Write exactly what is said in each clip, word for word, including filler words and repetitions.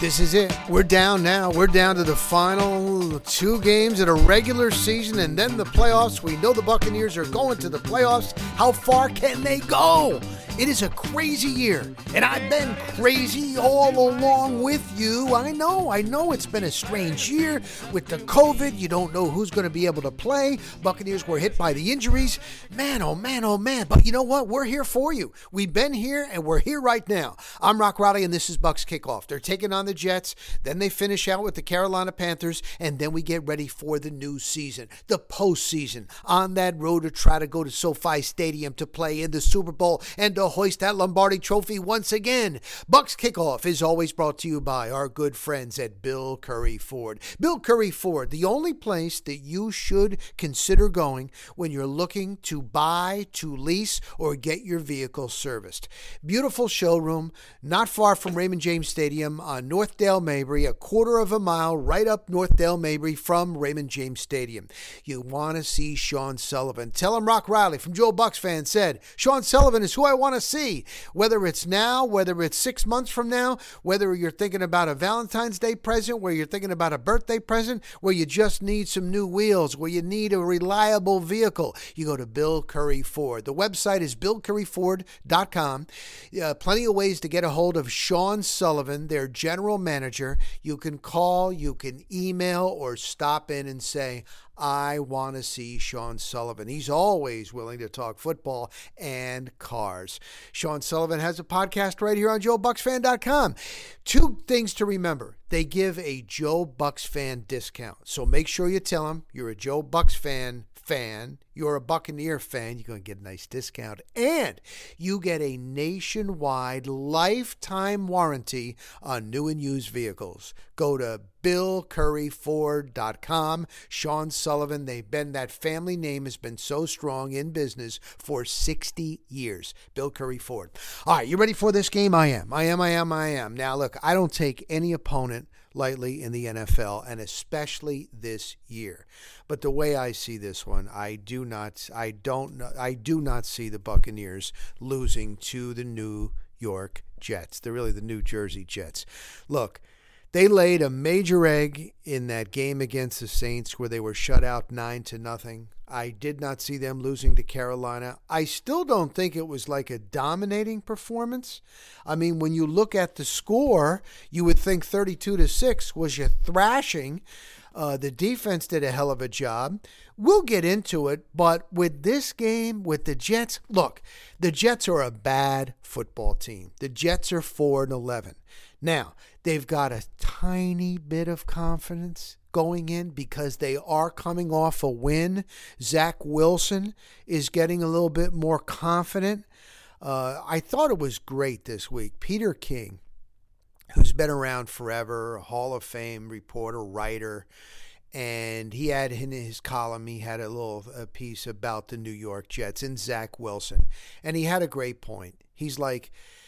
This is it. We're down now. We're down to the final two games of the regular season and then the playoffs. We know the Buccaneers are going to the playoffs. How far can they go? It is a crazy year, and I've been crazy all along with you. I know, I know it's been a strange year with the COVID. You don't know who's going to be able to play. Buccaneers were hit by the injuries. Man, oh man, oh man. But you know what? We're here for you. We've been here, and we're here right now. I'm Rock Rowley, and this is Bucs Kickoff. They're taking on the Jets. Then they finish out with the Carolina Panthers, and then we get ready for the new season, the postseason, on that road to try to go to SoFi Stadium to play in the Super Bowl and to hoist that Lombardi Trophy once again. Bucs Kickoff is always brought to you by our good friends at Bill Curry Ford. Bill Curry Ford, the only place that you should consider going when you're looking to buy, to lease, or get your vehicle serviced. Beautiful showroom, not far from Raymond James Stadium on North Dale Mabry, a quarter of a mile right up North Dale Mabry from Raymond James Stadium. You want to see Sean Sullivan. Tell him Rock Riley from Joe Bucs Fan said, Sean Sullivan is who I want to see. Whether it's now, whether it's six months from now, whether you're thinking about a Valentine's Day present, where you're thinking about a birthday present, where you just need some new wheels, where you need a reliable vehicle, you go to Bill Curry Ford. The website is bill curry ford dot com. Uh, plenty of ways to get a hold of Sean Sullivan, their general manager. You can call, you can email, or stop in and say, I want to see Sean Sullivan. He's always willing to talk football and cars. Sean Sullivan has a podcast right here on joe bucs fan dot com. Two things to remember. They give a Joe Bucs Fan discount. So make sure you tell them you're a Joe Bucs Fan fan, you're a Buccaneer fan, you're going to get a nice discount. And you get a nationwide lifetime warranty on new and used vehicles. Go to bill curry ford dot com. Sean Sullivan, they've been, that family name has been so strong in business for sixty years. Bill Curry Ford. All right, you ready for this game? I am. I am, I am, I am. Now, look, I don't take any opponent lightly in the N F L, and especially this year. But the way I see this one, I do not, I don't, I do not see the Buccaneers losing to the New York Jets. They're really the New Jersey Jets. Look, they laid a major egg in that game against the Saints where they were shut out nine to nothing. I did not see them losing to Carolina. I still don't think it was like a dominating performance. I mean, when you look at the score, you would think thirty-two to six was your thrashing. Uh, the defense did a hell of a job. We'll get into it, but with this game, with the Jets, look, the Jets are a bad football team. The Jets are four and eleven. Now, they've got a tiny bit of confidence going in because they are coming off a win. Zach Wilson is getting a little bit more confident. Uh, I thought it was great this week. Peter King, who's been around forever, a Hall of Fame reporter, writer, and he had in his column, he had a little a piece about the New York Jets and Zach Wilson. And he had a great point. He's like,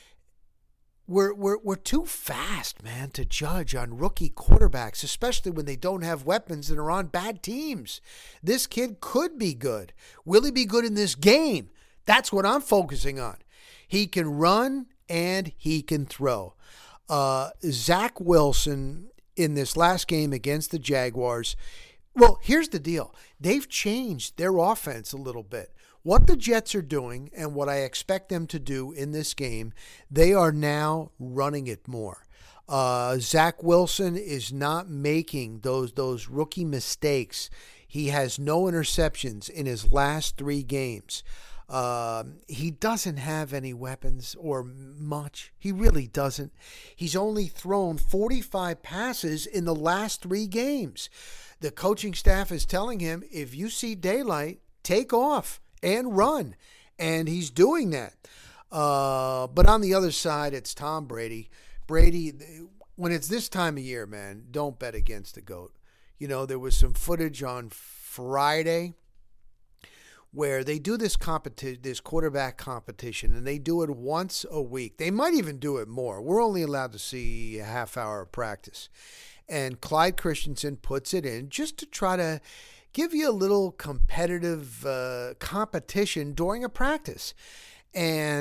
We're we're we're too fast, man, to judge on rookie quarterbacks, especially when they don't have weapons and are on bad teams. This kid could be good. Will he be good in this game? That's what I'm focusing on. He can run and he can throw. Uh, Zach Wilson in this last game against the Jaguars, well, here's the deal. They've changed their offense a little bit. What the Jets are doing and what I expect them to do in this game, they are now running it more. Uh, Zach Wilson is not making those those rookie mistakes. He has no interceptions in his last three games. Um, he doesn't have any weapons or much. He really doesn't. He's only thrown forty-five passes in the last three games. The coaching staff is telling him, if you see daylight, take off and run. And he's doing that. Uh, but on the other side, it's Tom Brady. Brady, when it's this time of year, man, don't bet against the GOAT. You know, there was some footage on Friday where they do this competition, this quarterback competition, and they do it once a week. They might even do it more. We're only allowed to see a half hour of practice. And Clyde Christensen puts it in just to try to give you a little competitive uh, competition during a practice. And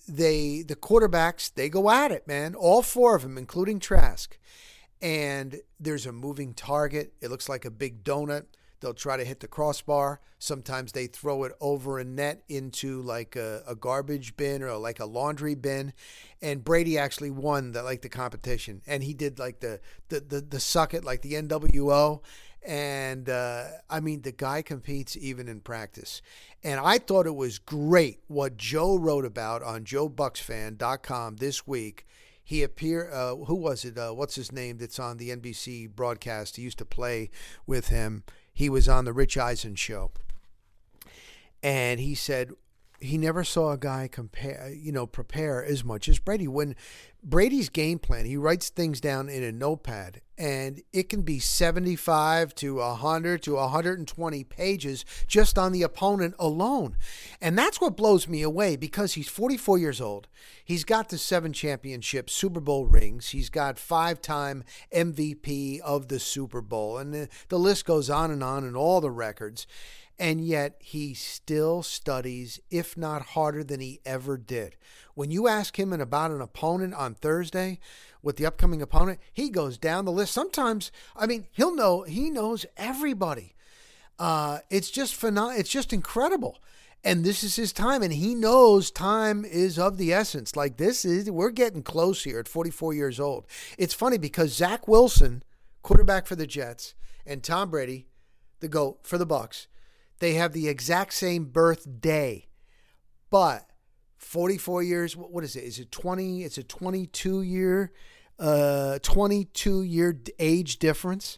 they the quarterbacks, they go at it, man. All four of them, including Trask. And there's a moving target. It looks like a big donut. They'll try to hit the crossbar. Sometimes they throw it over a net into like a, a garbage bin or like a laundry bin. And Brady actually won the like the competition. And he did like the the the, the suck it, like the N W O. And uh, I mean, the guy competes even in practice. And I thought it was great what Joe wrote about on joe bucks fan dot com this week. He appeared, uh, who was it? Uh, what's his name that's on the N B C broadcast? He used to play with him. He was on the Rich Eisen show. And he said he never saw a guy compare, you know, prepare as much as Brady. When Brady's game plan, he writes things down in a notepad, and it can be seventy-five to one hundred to one hundred twenty pages just on the opponent alone. And that's what blows me away, because he's forty-four years old. He's got the seven championship Super Bowl rings. He's got five-time M V P of the Super Bowl. And the, the list goes on and on, and all the records. And yet he still studies, if not harder than he ever did. When you ask him about an opponent on Thursday, with the upcoming opponent, he goes down the list. Sometimes, I mean, he'll know, he knows everybody. Uh, it's just phenomenal. It's just incredible. And this is his time, and he knows time is of the essence. Like this is, we're getting close here at forty-four years old. It's funny because Zach Wilson, quarterback for the Jets, and Tom Brady, the GOAT for the Bucks, they have the exact same birthday, but forty-four years, what is it? Is it twenty? It's a twenty-two year, uh, twenty-two year age difference.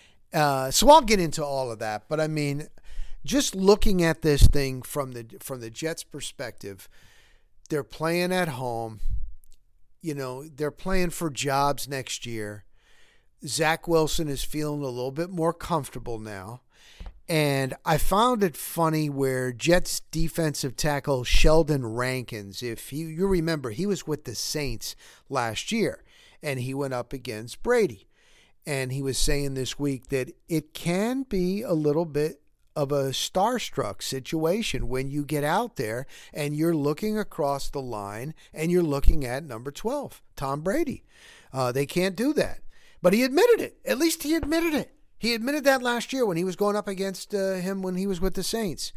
Uh, so I'll get into all of that, but I mean, just looking at this thing from the from the Jets' perspective, they're playing at home. You know, they're playing for jobs next year. Zach Wilson is feeling a little bit more comfortable now. And I found it funny where Jets defensive tackle Sheldon Rankins, if you, you remember, he was with the Saints last year, and he went up against Brady. And he was saying this week that it can be a little bit of a starstruck situation when you get out there and you're looking across the line and you're looking at number twelve, Tom Brady. Uh, they can't do that. But he admitted it. At least he admitted it. He admitted that last year when he was going up against uh, him when he was with the Saints.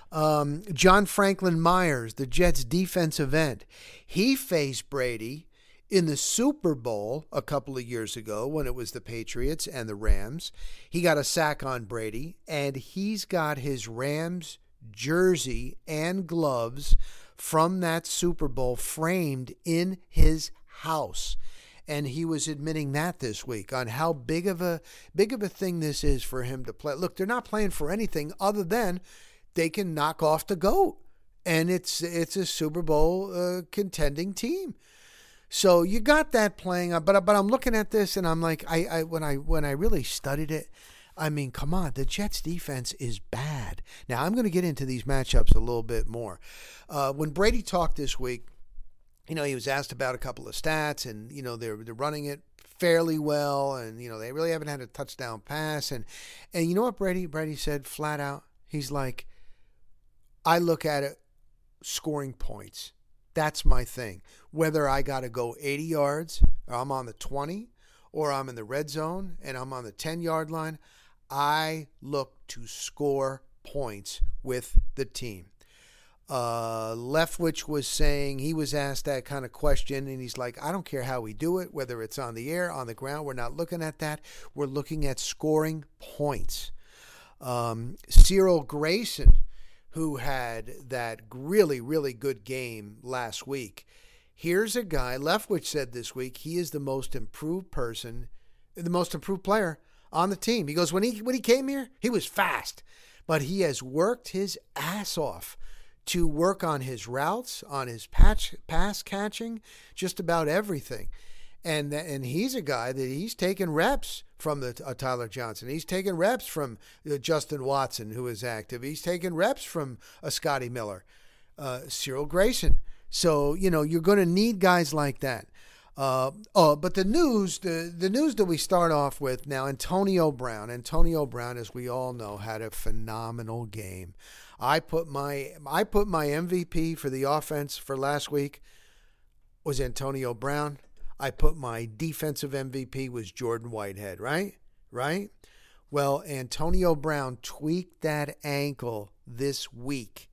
Um, John Franklin Myers, the Jets defensive end, he faced Brady in the Super Bowl a couple of years ago when it was the Patriots and the Rams. He got a sack on Brady, and he's got his Rams jersey and gloves from that Super Bowl framed in his house. And he was admitting that this week on how big of a big of a thing this is for him to play. Look, they're not playing for anything other than they can knock off the GOAT, and it's it's a Super Bowl uh, contending team. So you got that playing, but but I'm looking at this and I'm like, I, I when I when I really studied it, I mean, come on, the Jets defense is bad. Now I'm going to get into these matchups a little bit more. Uh, when Brady talked this week, you know, he was asked about a couple of stats, and, you know, they're they're running it fairly well, and, you know, they really haven't had a touchdown pass. And, and you know what Brady Brady said flat out? He's like, I look at it scoring points. That's my thing. Whether I got to go eighty yards, or I'm on the twenty, or I'm in the red zone, and I'm on the ten-yard line, I look to score points with the team. Uh, Leftwich was saying, he was asked that kind of question, and he's like, I don't care how we do it, whether it's on the air, on the ground, we're not looking at that. We're looking at scoring points. Um, Cyril Grayson, who had that really, really good game last week. Here's a guy, Leftwich said this week, he is the most improved person, the most improved player on the team. He goes, when he when he came here, he was fast, but he has worked his ass off to work on his routes, on his patch, pass catching, just about everything. And and he's a guy that he's taken reps from the uh, Tyler Johnson. He's taken reps from uh, Justin Watson, who is active. He's taken reps from uh, Scotty Miller, uh, Cyril Grayson. So, you know, you're going to need guys like that. Uh, oh, but the news, the, the news that we start off with now, Antonio Brown. Antonio Brown, as we all know, had a phenomenal game. I put my I put my M V P for the offense for last week was Antonio Brown. I put my defensive M V P was Jordan Whitehead, right? Right? Well, Antonio Brown tweaked that ankle this week.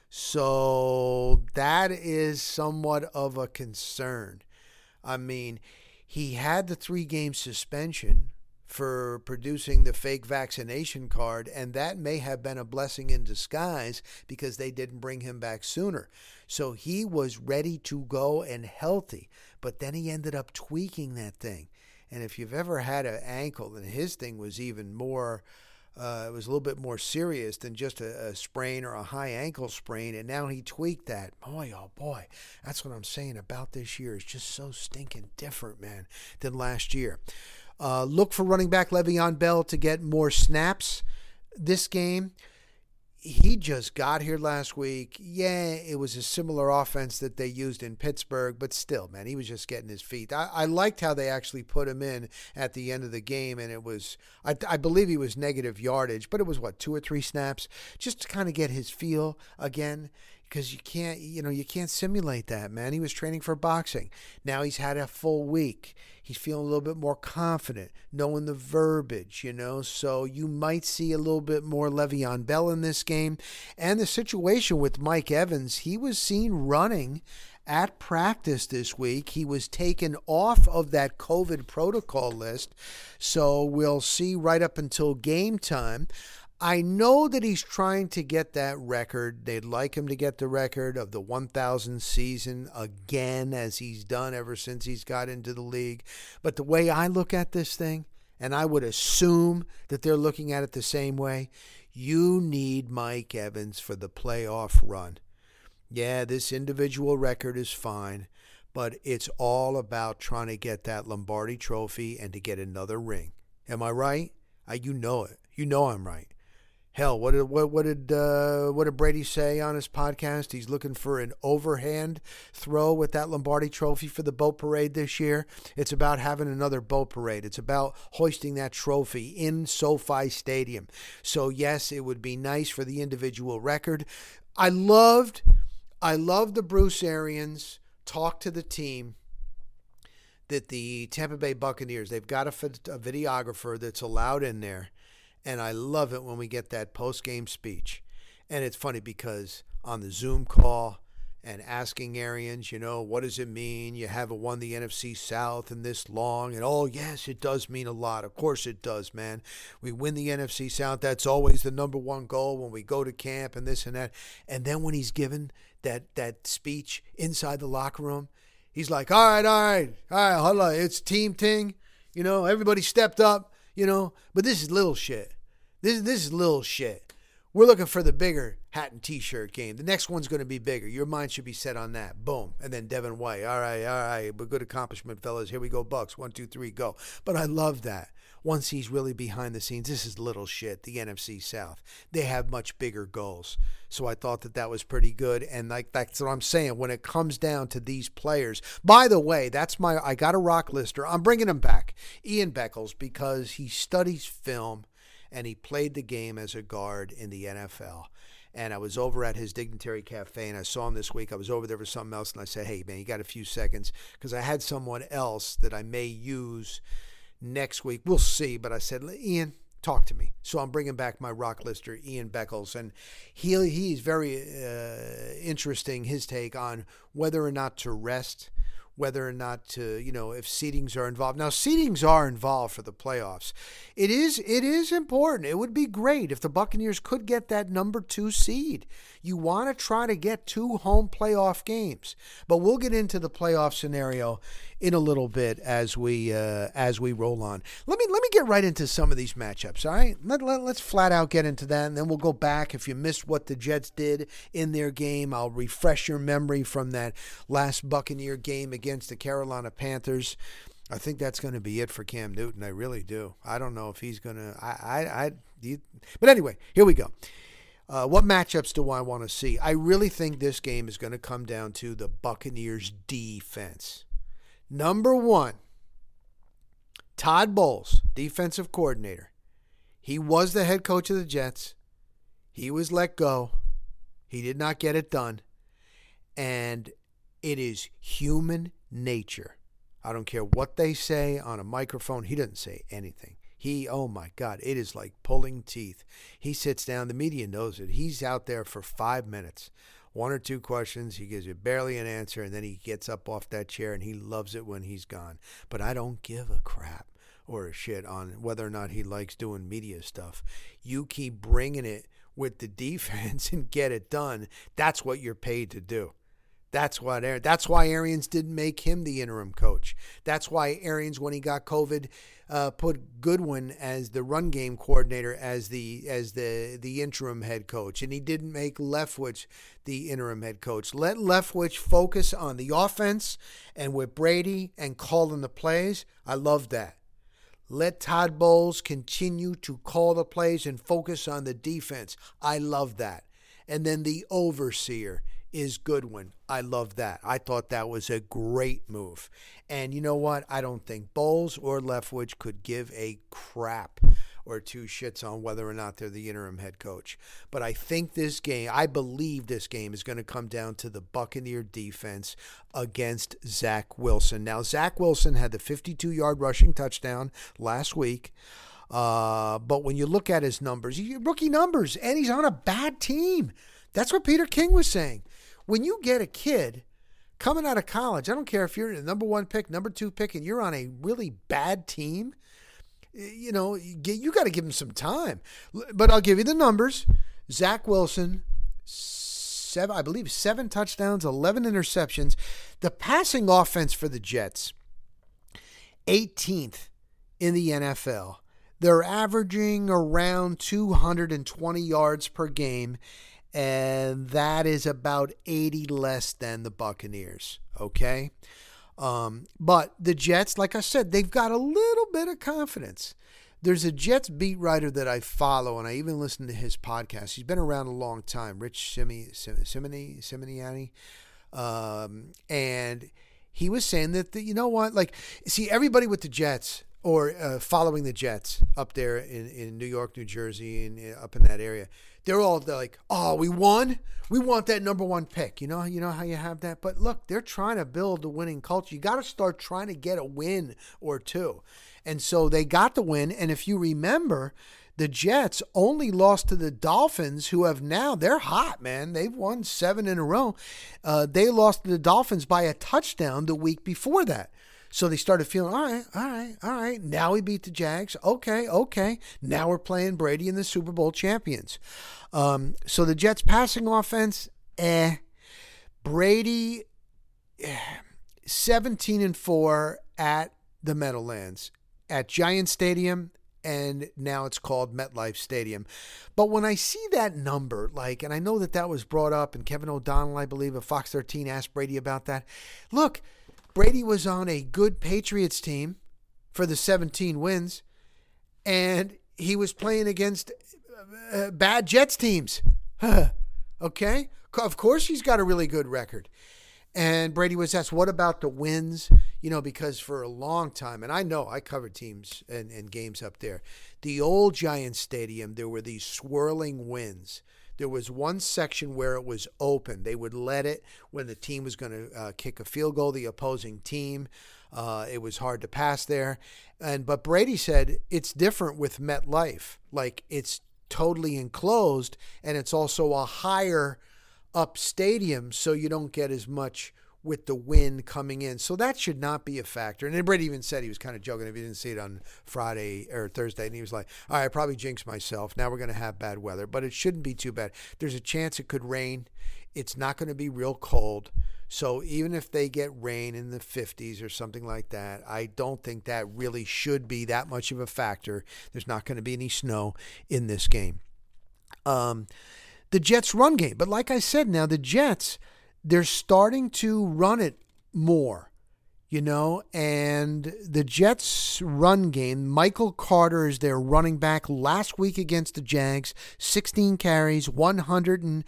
So that is somewhat of a concern. I mean, he had the three-game suspension for producing the fake vaccination card, and that may have been a blessing in disguise because they didn't bring him back sooner. So he was ready to go and healthy, but then he ended up tweaking that thing. And if you've ever had an ankle, then his thing was even more, uh, it was a little bit more serious than just a, a sprain or a high ankle sprain. And now he tweaked that. Boy, oh boy, that's what I'm saying about this year. It's just so stinking different, man, than last year. Uh, look for running back Le'Veon Bell to get more snaps this game. He just got here last week. Yeah, it was a similar offense that they used in Pittsburgh, but still, man, he was just getting his feet. I, I liked how they actually put him in at the end of the game, and it was, I, I believe he was negative yardage, but it was, what, two or three snaps? Just to kind of get his feel again, because you can't, you know, you can't simulate that, man. He was training for boxing. Now he's had a full week. He's feeling a little bit more confident, knowing the verbiage, you know. So you might see a little bit more Le'Veon Bell in this game. And the situation with Mike Evans, he was seen running at practice this week. He was taken off of that COVID protocol list. So we'll see right up until game time. I know that he's trying to get that record. They'd like him to get the record of the one thousand season again, as he's done ever since he's got into the league. But the way I look at this thing, and I would assume that they're looking at it the same way, you need Mike Evans for the playoff run. Yeah, this individual record is fine, but it's all about trying to get that Lombardi trophy and to get another ring. Am I right? I, you know it. You know I'm right. Hell, what did what, what did uh, what did Brady say on his podcast? He's looking for an overhand throw with that Lombardi Trophy for the boat parade this year. It's about having another boat parade. It's about hoisting that trophy in SoFi Stadium. So yes, it would be nice for the individual record. I loved, I loved the Bruce Arians talk to the team that the Tampa Bay Buccaneers, they've got a, a videographer that's allowed in there. And I love it when we get that post-game speech. And it's funny because on the Zoom call and asking Arians, you know, what does it mean? You haven't won the N F C South in this long. And, oh, yes, it does mean a lot. Of course it does, man. We win the N F C South. That's always the number one goal when we go to camp and this and that. And then when he's given that, that speech inside the locker room, he's like, all right, all right, all right, hold on. It's team thing. You know, everybody stepped up, you know. But this is little shit. This, this is little shit. We're looking for the bigger hat and T-shirt game. The next one's going to be bigger. Your mind should be set on that. Boom. And then Devin White. All right, all right. But good accomplishment, fellas. Here we go, Bucks. One, two, three, go. But I love that. Once he's really behind the scenes, this is little shit, the N F C South. They have much bigger goals. So I thought that that was pretty good. And like that's what I'm saying. When it comes down to these players, by the way, that's my, I got a rock lister. I'm bringing him back. Ian Beckles, because he studies film. And he played the game as a guard in the N F L. And I was over at his Dignitary Cafe, and I saw him this week. I was over there for something else, and I said, hey, man, you got a few seconds? Because I had someone else that I may use next week. We'll see. But I said, Ian, talk to me. So I'm bringing back my rock lister, Ian Beckles. And he he's very uh, interesting, his take on whether or not to rest, whether or not to, you know, if seedings are involved. Now, seedings are involved for the playoffs. It is it is important. It would be great if the Buccaneers could get that number two seed. You want to try to get two home playoff games. But we'll get into the playoff scenario in a little bit as we uh, as we roll on. Let me let me get right into some of these matchups, all right? Let, let, let's flat out get into that, and then we'll go back. If you missed what the Jets did in their game, I'll refresh your memory from that last Buccaneer game against the Carolina Panthers. I think that's going to be it for Cam Newton. I really do. I don't know if he's going to. I, I, I. You, but anyway, here we go. Uh, what matchups do I want to see? I really think this game is going to come down to the Buccaneers' defense. Number one, Todd Bowles, defensive coordinator. He was the head coach of the Jets. He was let go. He did not get it done. And it is human nature. I don't care what they say on a microphone. He doesn't say anything. He, oh my God, it is like pulling teeth. He sits down. The media knows it. He's out there for five minutes. One or two questions. He gives you barely an answer, and then he gets up off that chair, and he loves it when he's gone. But I don't give a crap or a shit on whether or not he likes doing media stuff. You keep bringing it with the defense and get it done. That's what you're paid to do. That's what. That's why Arians didn't make him the interim coach. That's why Arians, when he got COVID, uh, put Goodwin as the run game coordinator, as the as the the interim head coach, and he didn't make Leftwich the interim head coach. Let Leftwich focus on the offense and with Brady and calling the plays. I love that. Let Todd Bowles continue to call the plays and focus on the defense. I love that. And then the overseer is Goodwin. I love that. I thought that was a great move. And you know what? I don't think Bowles or Leftwich could give a crap or two shits on whether or not they're the interim head coach. But I think this game, I believe this game is going to come down to the Buccaneer defense against Zach Wilson. Now, Zach Wilson had the fifty-two-yard rushing touchdown last week. Uh, but when you look at his numbers, rookie numbers, and he's on a bad team. That's what Peter King was saying. When you get a kid coming out of college, I don't care if you're the number one pick, number two pick, and you're on a really bad team, you know, you, you got to give him some time. But I'll give you the numbers. Zach Wilson, seven, I believe seven touchdowns, eleven interceptions. The passing offense for the Jets, eighteenth in the N F L. They're averaging around two hundred twenty yards per game. And that is about eighty less than the Buccaneers, okay? Um, but the Jets, like I said, they've got a little bit of confidence. There's a Jets beat writer that I follow, and I even listen to his podcast. He's been around a long time, Rich Simi, Simini, Siminiani. Um, and he was saying that, the, you know what? Like, see, everybody with the Jets or uh, following the Jets up there in, in New York, New Jersey, and uh, up in that area, they're all they're like, oh, we won? We want that number one pick. You know, you know how you have that? But look, they're trying to build a winning culture. You got to start trying to get a win or two. And so they got the win. And if you remember, the Jets only lost to the Dolphins, who have now, they're hot, man. They've won seven in a row. Uh, they lost to the Dolphins by a touchdown the week before that. So they started feeling, all right, all right, all right. Now we beat the Jags. Okay, okay. Now we're playing Brady and the Super Bowl champions. Um, so the Jets passing offense, eh. Brady, eh. seventeen and four at the Meadowlands, at Giant Stadium, and now it's called MetLife Stadium. But when I see that number, like, and I know that that was brought up, and Kevin O'Donnell, I believe, of Fox thirteen asked Brady about that. Look, Brady was on a good Patriots team for the seventeen wins, and he was playing against uh, bad Jets teams. Okay? Of course he's got a really good record. And Brady was asked, what about the wins? You know, because for a long time, and I know I covered teams and, and games up there, the old Giant Stadium, there were these swirling winds. There was one section where it was open. They would let it when the team was going to uh, kick a field goal, the opposing team. Uh, it was hard to pass there. And but Brady said it's different with MetLife. Like, it's totally enclosed, and it's also a higher up stadium, so you don't get as much with the wind coming in. So that should not be a factor. And then Brady even said, he was kind of joking if he didn't see it on Friday or Thursday, and he was like, all right, I probably jinxed myself. Now we're going to have bad weather, but it shouldn't be too bad. There's a chance it could rain. It's not going to be real cold. So even if they get rain in the fifties or something like that, I don't think that really should be that much of a factor. There's not going to be any snow in this game. Um, the Jets run game. But like I said, now the Jets, they're starting to run it more, you know, and the Jets run game, Michael Carter is their running back last week against the Jags, sixteen carries, one hundred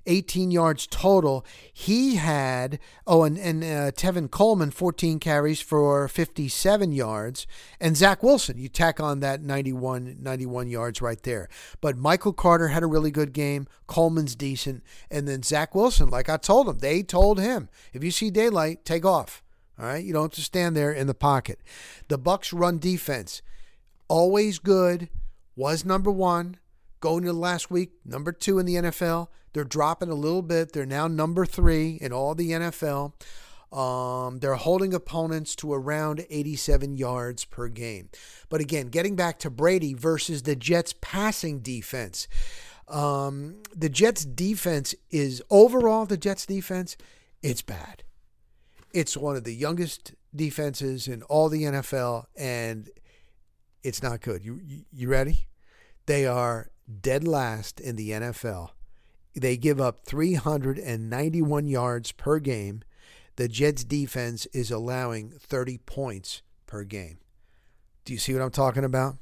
eighteen yards total. He had, oh, and, and uh, Tevin Coleman, fourteen carries for fifty-seven yards. And Zach Wilson, you tack on that ninety-one, ninety-one yards right there. But Michael Carter had a really good game. Coleman's decent. And then Zach Wilson, like I told him, they told him, if you see daylight, take off. All right? You don't have to stand there in the pocket. The Bucs run defense, always good, was number one. Going to the last week, number two in the N F L. They're dropping a little bit. They're now number three in all the N F L. Um, they're holding opponents to around eighty-seven yards per game. But again, getting back to Brady versus the Jets passing defense. Um, the Jets defense is, overall, the Jets defense, it's bad. It's one of the youngest defenses in all the N F L, and it's not good. You, you, you ready? They are dead last in the N F L. They give up three hundred ninety-one yards per game. The Jets defense is allowing thirty points per game. Do you see what I'm talking about?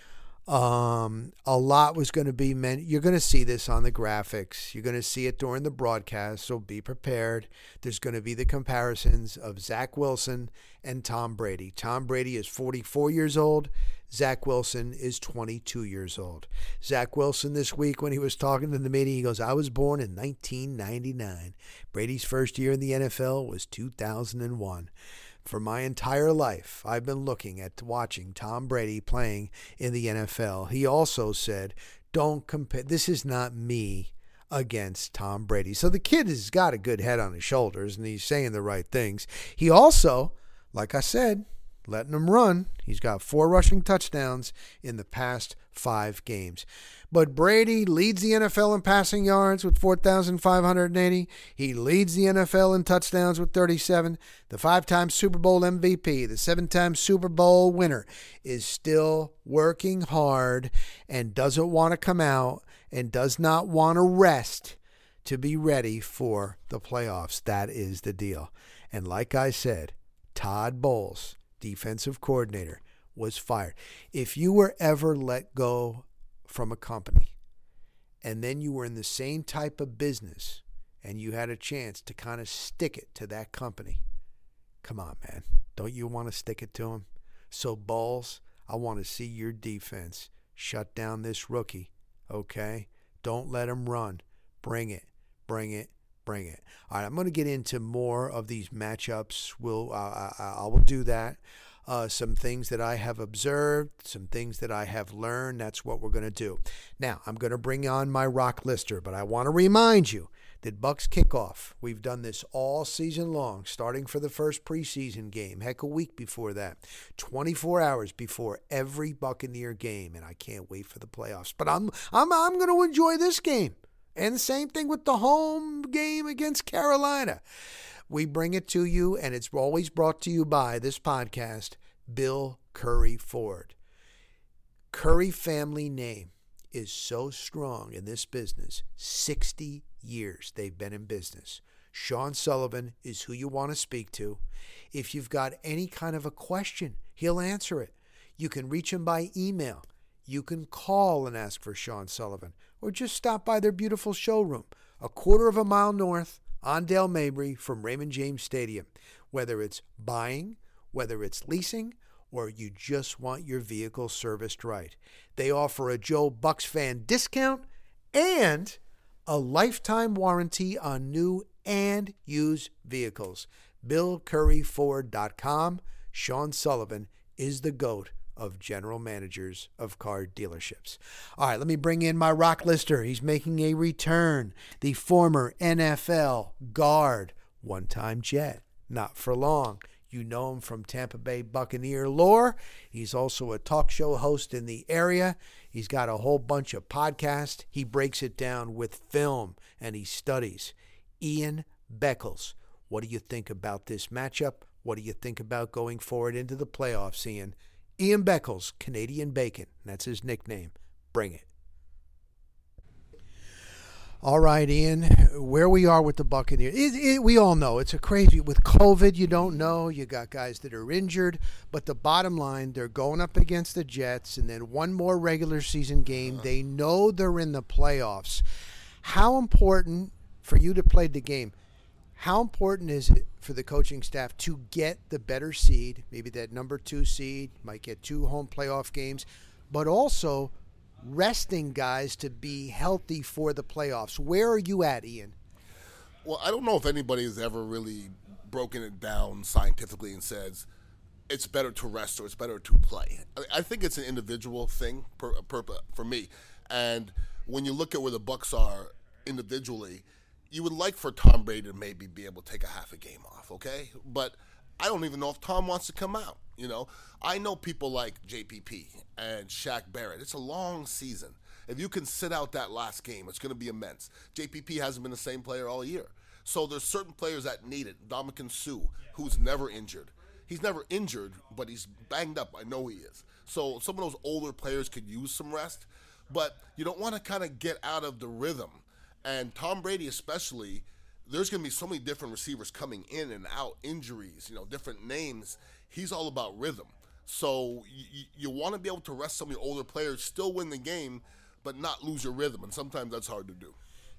Um, a lot was going to be meant. You're going to see this on the graphics. You're going to see it during the broadcast, so be prepared. There's going to be the comparisons of Zach Wilson and Tom Brady. Tom Brady is forty-four years old. Zach Wilson is twenty-two years old. Zach Wilson this week, when he was talking to the media, he goes, I was born in nineteen ninety-nine. Brady's first year in the N F L was two thousand one. For my entire life, I've been looking at watching Tom Brady playing in the N F L. He also said, don't compare. This is not me against Tom Brady. So the kid has got a good head on his shoulders, and he's saying the right things. He also, like I said, letting him run. He's got four rushing touchdowns in the past five games. But Brady leads the N F L in passing yards with four thousand five hundred eighty. He leads the N F L in touchdowns with thirty-seven. The five-time Super Bowl M V P, the seven-time Super Bowl winner, is still working hard and doesn't want to come out and does not want to rest to be ready for the playoffs. That is the deal. And like I said, Todd Bowles, defensive coordinator, was fired. If you were ever let go from a company and then you were in the same type of business and you had a chance to kind of stick it to that company, come on, man. Don't you want to stick it to him? So, Bowles, I want to see your defense shut down this rookie, okay? Don't let him run. Bring it, bring it, bring it. All right, I'm going to get into more of these matchups. We'll, uh, I, I will do that. Uh, some things that I have observed, some things that I have learned. That's what we're going to do. Now, I'm going to bring on my rock lister, but I want to remind you that Bucs kickoff, we've done this all season long, starting for the first preseason game, heck, a week before that, twenty-four hours before every Buccaneer game, and I can't wait for the playoffs. But I'm I'm I'm going to enjoy this game. And the same thing with the home game against Carolina. We bring it to you, and it's always brought to you by this podcast, Bill Curry Ford. Curry family name is so strong in this business. sixty years they've been in business. Sean Sullivan is who you want to speak to. If you've got any kind of a question, he'll answer it. You can reach him by email. You can call and ask for Sean Sullivan, or just stop by their beautiful showroom, a quarter of a mile north on Dale Mabry from Raymond James Stadium. Whether it's buying, whether it's leasing, or you just want your vehicle serviced right. They offer a Joe Bucks fan discount and a lifetime warranty on new and used vehicles. Bill Curry Ford dot com. Sean Sullivan is the GOAT of general managers of car dealerships. All right, let me bring in my rock lister. He's making a return. The former N F L guard, one-time Jet, not for long. You know him from Tampa Bay Buccaneer lore. He's also a talk show host in the area. He's got a whole bunch of podcasts. He breaks it down with film, and he studies. Ian Beckles, what do you think about this matchup? What do you think about going forward into the playoffs, Ian? Ian Beckles, Canadian Bacon. That's his nickname. Bring it. All right, Ian, where we are with the Buccaneers. It, it, we all know it's a crazy, with COVID, you don't know. You got guys that are injured. But the bottom line, they're going up against the Jets, and then one more regular season game. They know they're in the playoffs. How important for you to play the game, how important is it for the coaching staff to get the better seed, maybe that number two seed, might get two home playoff games, but also resting guys to be healthy for the playoffs? Where are you at, Ian? Well, I don't know if anybody has ever really broken it down scientifically and says it's better to rest or it's better to play. I think it's an individual thing per, per, for me. And when you look at where the Bucks are individually, you would like for Tom Brady to maybe be able to take a half a game off, okay? But I don't even know if Tom wants to come out, you know? I know people like J P P and Shaq Barrett. It's a long season. If you can sit out that last game, it's going to be immense. J P P hasn't been the same player all year. So there's certain players that need it. Ndamukong Suh, who's never injured. He's never injured, but he's banged up. I know he is. So some of those older players could use some rest, but you don't want to kind of get out of the rhythm. And Tom Brady especially, there's going to be so many different receivers coming in and out, injuries, you know, different names. He's all about rhythm. So you, you want to be able to rest some of your older players, still win the game, but not lose your rhythm. And sometimes that's hard to do.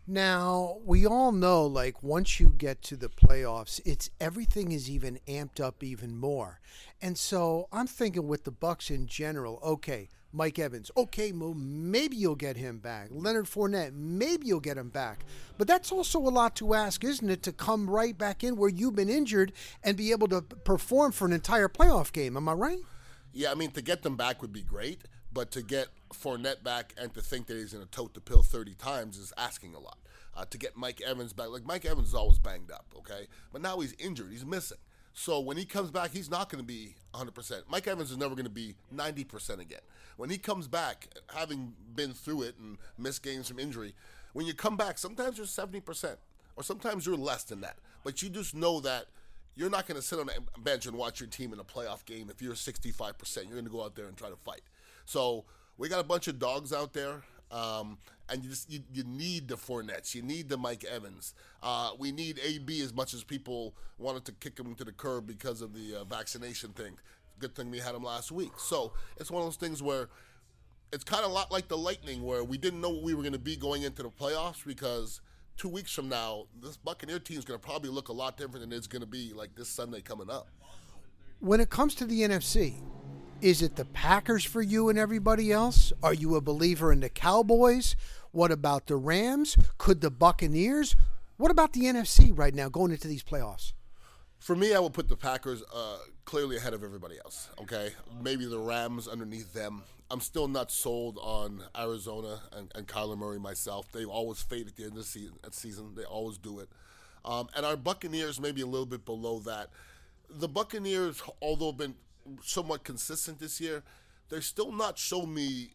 Now, we all know, like, once you get to the playoffs, it's everything is even amped up even more. And so I'm thinking with the Bucks in general, okay, Mike Evans, okay, well, maybe you'll get him back. Leonard Fournette, maybe you'll get him back. But that's also a lot to ask, isn't it, to come right back in where you've been injured and be able to perform for an entire playoff game. Am I right? Yeah, I mean, to get them back would be great. But to get Fournette back and to think that he's going to tote the pill thirty times is asking a lot. Uh, to get Mike Evans back, like Mike Evans is always banged up, okay? But now he's injured. He's missing. So when he comes back, he's not going to be one hundred percent. Mike Evans is never going to be ninety percent again. When he comes back, having been through it and missed games from injury, when you come back, sometimes you're seventy percent or sometimes you're less than that. But you just know that you're not going to sit on a bench and watch your team in a playoff game if you're sixty-five percent. You're going to go out there and try to fight. So we got a bunch of dogs out there, um, and you just you, you need the Fournettes, you need the Mike Evans. Uh, we need A B as much as people wanted to kick him to the curb because of the uh, vaccination thing. Good thing we had him last week. So it's one of those things where it's kind of a lot like the Lightning, where we didn't know what we were going to be going into the playoffs because two weeks from now, this Buccaneer team is going to probably look a lot different than it's going to be like this Sunday coming up. When it comes to the N F C, is it the Packers for you and everybody else? Are you a believer in the Cowboys? What about the Rams? Could the Buccaneers? What about the N F C right now going into these playoffs? For me, I would put the Packers uh, clearly ahead of everybody else, okay? Maybe the Rams underneath them. I'm still not sold on Arizona and, and Kyler Murray myself. They always fade at the end of the season. season. They always do it. Um, and our Buccaneers maybe a little bit below that. The Buccaneers, although been somewhat consistent this year, they're still not showing me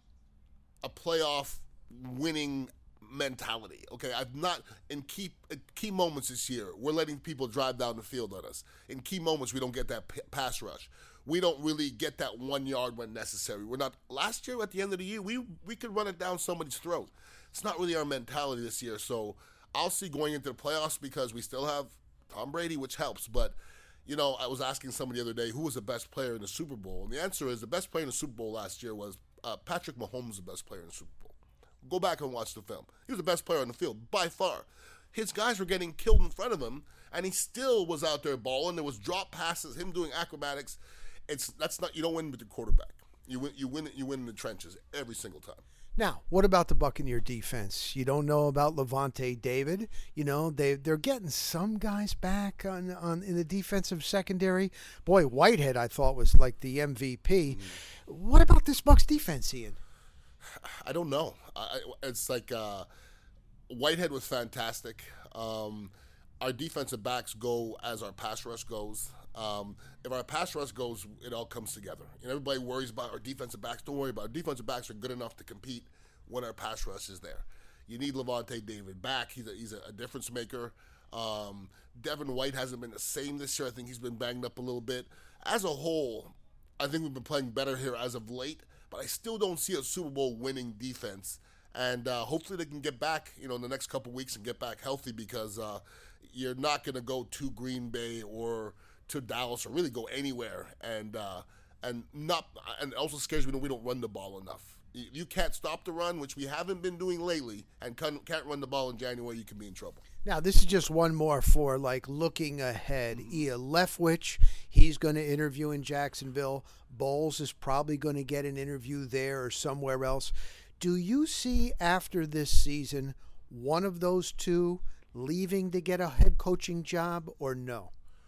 a playoff winning mentality. Okay, I've not in key key moments this year. We're letting people drive down the field on us. In key moments, we don't get that p- pass rush. We don't really get that one yard when necessary. We're not. Last year, at the end of the year, we we could run it down somebody's throat. It's not really our mentality this year. So I'll see going into the playoffs because we still have Tom Brady, which helps, but. You know, I was asking somebody the other day who was the best player in the Super Bowl, and the answer is the best player in the Super Bowl last year was uh, Patrick Mahomes, the best player in the Super Bowl. Go back and watch the film. He was the best player on the field by far. His guys were getting killed in front of him, and he still was out there balling. There was drop passes, him doing acrobatics. It's that's not you don't win with the quarterback. You win. You win. You win in the trenches every single time. Now, what about the Buccaneer defense? You don't know about Levante David. You know, they, they're getting some guys back on, on in the defensive secondary. Boy, Whitehead, I thought, was like the M V P. Mm-hmm. What about this Bucs defense, Ian? I don't know. I, it's like uh, Whitehead was fantastic. Um, our defensive backs go as our pass rush goes. Um, if our pass rush goes, it all comes together. And everybody worries about our defensive backs. Don't worry about it. Our defensive backs are good enough to compete when our pass rush is there. You need Levante David back. He's a, he's a, a difference maker. Um, Devin White hasn't been the same this year. I think he's been banged up a little bit. As a whole, I think we've been playing better here as of late, but I still don't see a Super Bowl winning defense. And uh, hopefully they can get back, you know, in the next couple weeks and get back healthy because uh, you're not going to go to Green Bay or to Dallas or really go anywhere and uh, and not and it also scares me that we don't run the ball enough. You, you can't stop the run, which we haven't been doing lately, and can't, can't run the ball in January, you can be in trouble. Now, this is just one more for, like, looking ahead. Ia Leftwich, he's going to interview in Jacksonville. Bowles is probably going to get an interview there or somewhere else. Do you see after this season one of those two leaving to get a head coaching job or no?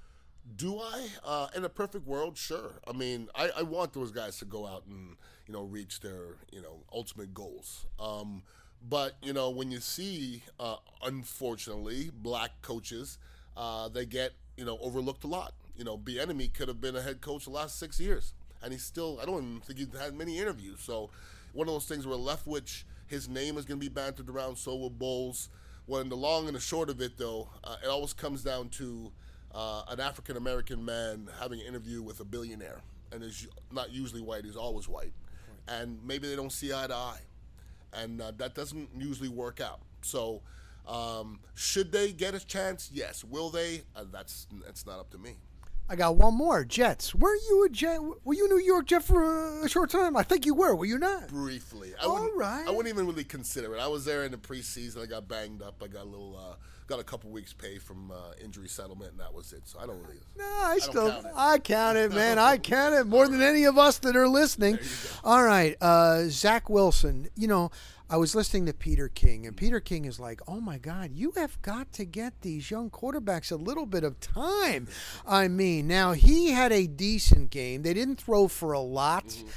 Do I? Uh, in a perfect world, sure. I mean, I, I want those guys to go out and, you know, reach their, you know, ultimate goals. Um, but, you know, when you see, uh, unfortunately, black coaches, uh, they get, you know, overlooked a lot. You know, Bieniemy could have been a head coach the last six years, and he's still, I don't even think he's had many interviews. So one of those things where Leftwich, his name is going to be bantered around, so will Bowles. When the long and the short of it, though, uh, it always comes down to uh, an African-American man having an interview with a billionaire. And is not usually white, he's always white. And maybe they don't see eye to eye. And uh, that doesn't usually work out. So um, should they get a chance? Yes. Will they? Uh, that's that's not up to me. I got one more. Jets. Were you a Jet? Were you a New York Jet for a short time? I think you were. Were you not? Briefly. I All wouldn't, right. I wouldn't even really consider it. I was there in the preseason. I got banged up. I got a little, uh, got a couple weeks pay from uh, injury settlement, and that was it. So I don't really. No, I, I still, count it. I count it, man. I count it more than any of us that are listening. All right, uh, Zach Wilson. You know, I was listening to Peter King, and Peter King is like, oh, my God, you have got to get these young quarterbacks a little bit of time. I mean, now he had a decent game. They didn't throw for a lot. Mm-hmm.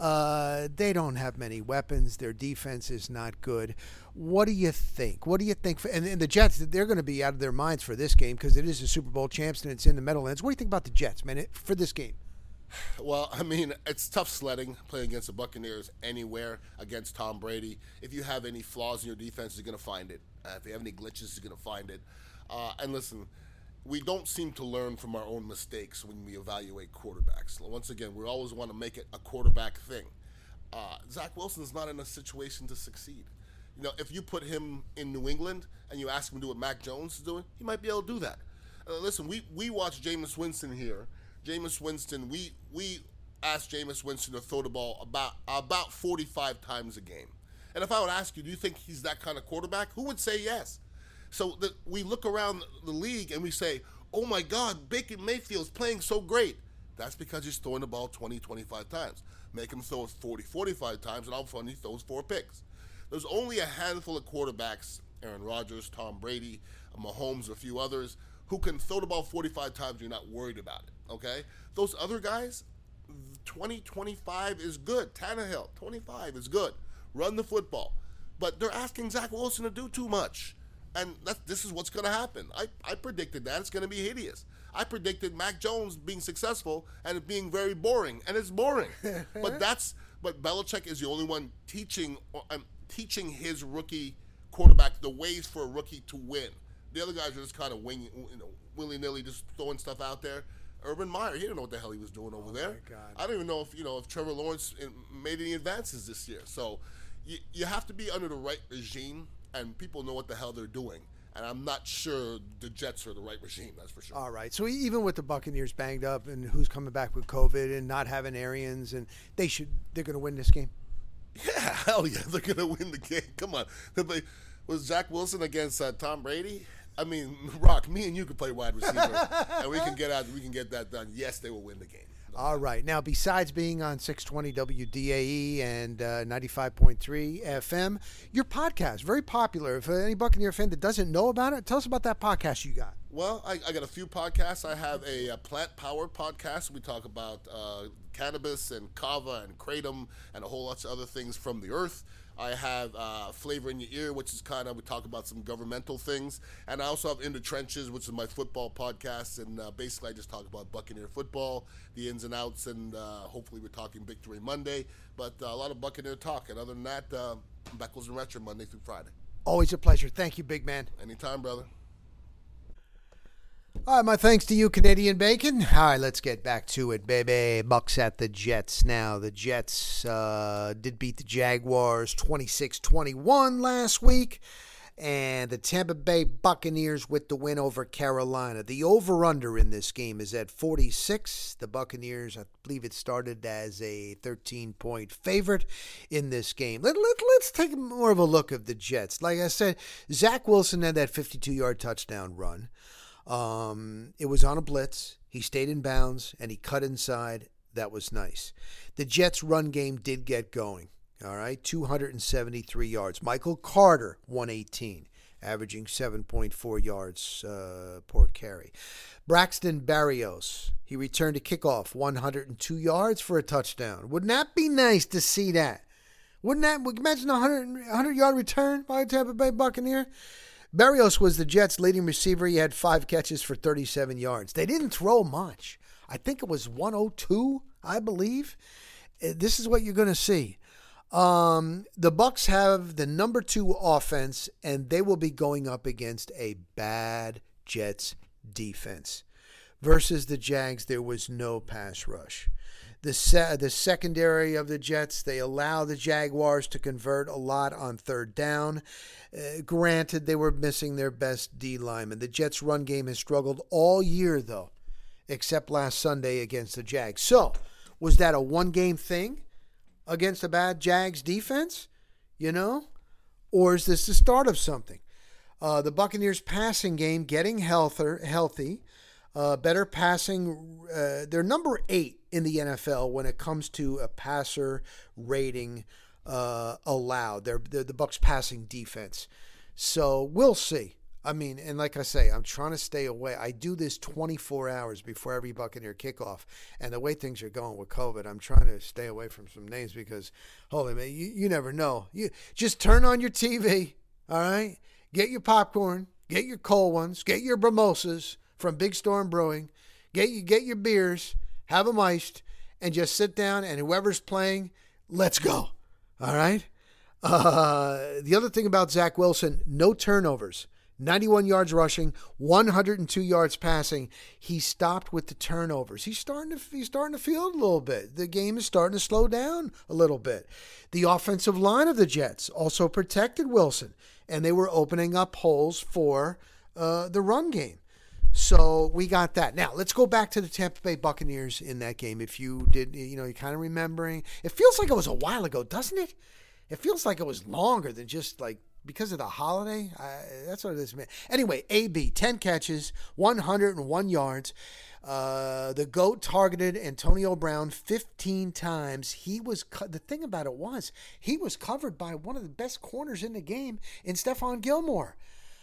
Uh, they don't have many weapons. Their defense is not good. What do you think? What do you think? For, and, and the Jets, they're going to be out of their minds for this game because it is a Super Bowl champs and it's in the Meadowlands. What do you think about the Jets, man, for this game? Well, I mean, it's tough sledding playing against the Buccaneers anywhere against Tom Brady. If you have any flaws in your defense, you're going to find it. Uh, if you have any glitches, you're going to find it. Uh, and listen, we don't seem to learn from our own mistakes when we evaluate quarterbacks. Once again, we always want to make it a quarterback thing. Uh, Zach Wilson's not in a situation to succeed. You know, if you put him in New England and you ask him to do what Mac Jones is doing, he might be able to do that. Uh, listen, we, we watch Jameis Winston here. Jameis Winston, we we asked Jameis Winston to throw the ball about about forty-five times a game. And if I would ask you, do you think he's that kind of quarterback? Who would say yes? So the, we look around the league and we say, oh my God, Baker Mayfield's playing so great. That's because he's throwing the ball twenty, twenty-five times. Make him throw it forty, forty-five times, and all of a sudden he throws four picks. There's only a handful of quarterbacks, Aaron Rodgers, Tom Brady, Mahomes, a few others, who can throw the ball forty-five times and you're not worried about it, okay? Those other guys, twenty, twenty-five is good. Tannehill, twenty-five is good. Run the football. But they're asking Zach Wilson to do too much. And that's, this is what's going to happen. I, I predicted that. It's going to be hideous. I predicted Mac Jones being successful and it being very boring. And it's boring. but that's but Belichick is the only one teaching um, teaching his rookie quarterback the ways for a rookie to win. The other guys are just kind of winging, you know, willy-nilly just throwing stuff out there. Urban Meyer, he didn't know what the hell he was doing over oh there. My God. I don't even know if, you know, if Trevor Lawrence made any advances this year. So you, you have to be under the right regime, and people know what the hell they're doing. And I'm not sure the Jets are the right regime, that's for sure. All right. So even with the Buccaneers banged up and who's coming back with COVID and not having Arians, and they should, they're going to win this game? Yeah, hell yeah, they're going to win the game. Come on. Was Zach Wilson against uh, Tom Brady? I mean, Rock, me and you can play wide receiver, and we can get out. We can get that done. Yes, they will win the game. No All right. Now, besides being on six twenty W D A E and uh, ninety-five point three F M, your podcast, very popular. If any Buccaneer fan that doesn't know about it, tell us about that podcast you got. Well, I, I got a few podcasts. I have a, a plant-powered podcast. We talk about uh, cannabis and kava and kratom and a whole lot of other things from the earth. I have uh, Flavor in Your Ear, which is kind of, we talk about some governmental things. And I also have In the Trenches, which is my football podcast. And uh, basically, I just talk about Buccaneer football, the ins and outs, and uh, hopefully we're talking Victory Monday. But uh, a lot of Buccaneer talk. And other than that, uh, Beckles and Retro Monday through Friday. Always a pleasure. Thank you, big man. Anytime, brother. All right, my thanks to you, Canadian Bacon. All right, let's get back to it, baby. Bucks at the Jets now. The Jets uh, did beat the Jaguars twenty-six twenty-one last week. and the Tampa Bay Buccaneers with the win over Carolina. The over-under in this game is at forty-six. The Buccaneers, I believe it started as a thirteen-point favorite in this game. Let, let, let's take more of a look at the Jets. Like I said, Zach Wilson had that fifty-two-yard touchdown run. Um, it was on a blitz. He stayed in bounds, and he cut inside. That was nice. The Jets' run game did get going. All right, two hundred seventy-three yards. Michael Carter, one eighteen, averaging seven point four yards uh, per carry. Braxton Berrios, he returned a kickoff, one hundred two yards for a touchdown. Wouldn't that be nice to see that? Wouldn't that, imagine a hundred-yard return by a Tampa Bay Buccaneer? Berrios was the Jets' leading receiver. He had five catches for thirty-seven yards. They didn't throw much. I think it was one oh two, I believe. This is what you're going to see. Um, the Bucs have the number two offense, and they will be going up against a bad Jets defense. Versus the Jags, there was no pass rush. The se- the secondary of the Jets, they allow the Jaguars to convert a lot on third down. Uh, granted, they were missing their best D lineman. The Jets' run game has struggled all year, though, except last Sunday against the Jags. So, was that a one-game thing against a bad Jags defense, you know? Or is this the start of something? Uh, the Buccaneers' passing game getting healthier, healthy, uh, better passing. Uh, they're number eight in the N F L when it comes to a passer rating uh, allowed. They're, they're the Bucs' passing defense. So we'll see. I mean, and like I say, I'm trying to stay away. I do this twenty-four hours before every Buccaneer kickoff. And the way things are going with COVID, I'm trying to stay away from some names because, holy man, you, you never know. You just turn on your T V, all right? Get your popcorn, get your cold ones, get your mimosas from Big Storm Brewing, get you get your beers, have them iced, and just sit down, and whoever's playing, let's go, all right? Uh, the other thing about Zach Wilson, no turnovers. ninety-one yards rushing, one hundred two yards passing. He stopped with the turnovers. He's starting to he's starting to feel it a little bit. The game is starting to slow down a little bit. The offensive line of the Jets also protected Wilson, and they were opening up holes for uh, the run game. So we got that. Now, let's go back to the Tampa Bay Buccaneers in that game. If you did, you know, you're kind of remembering. It feels like it was a while ago, doesn't it? It feels like it was longer than just like because of the holiday. I, that's what it is. Anyway, A B, ten catches, one hundred one yards. Uh, the GOAT targeted Antonio Brown fifteen times. He was co- the thing about it was he was covered by one of the best corners in the game in Stephon Gilmore.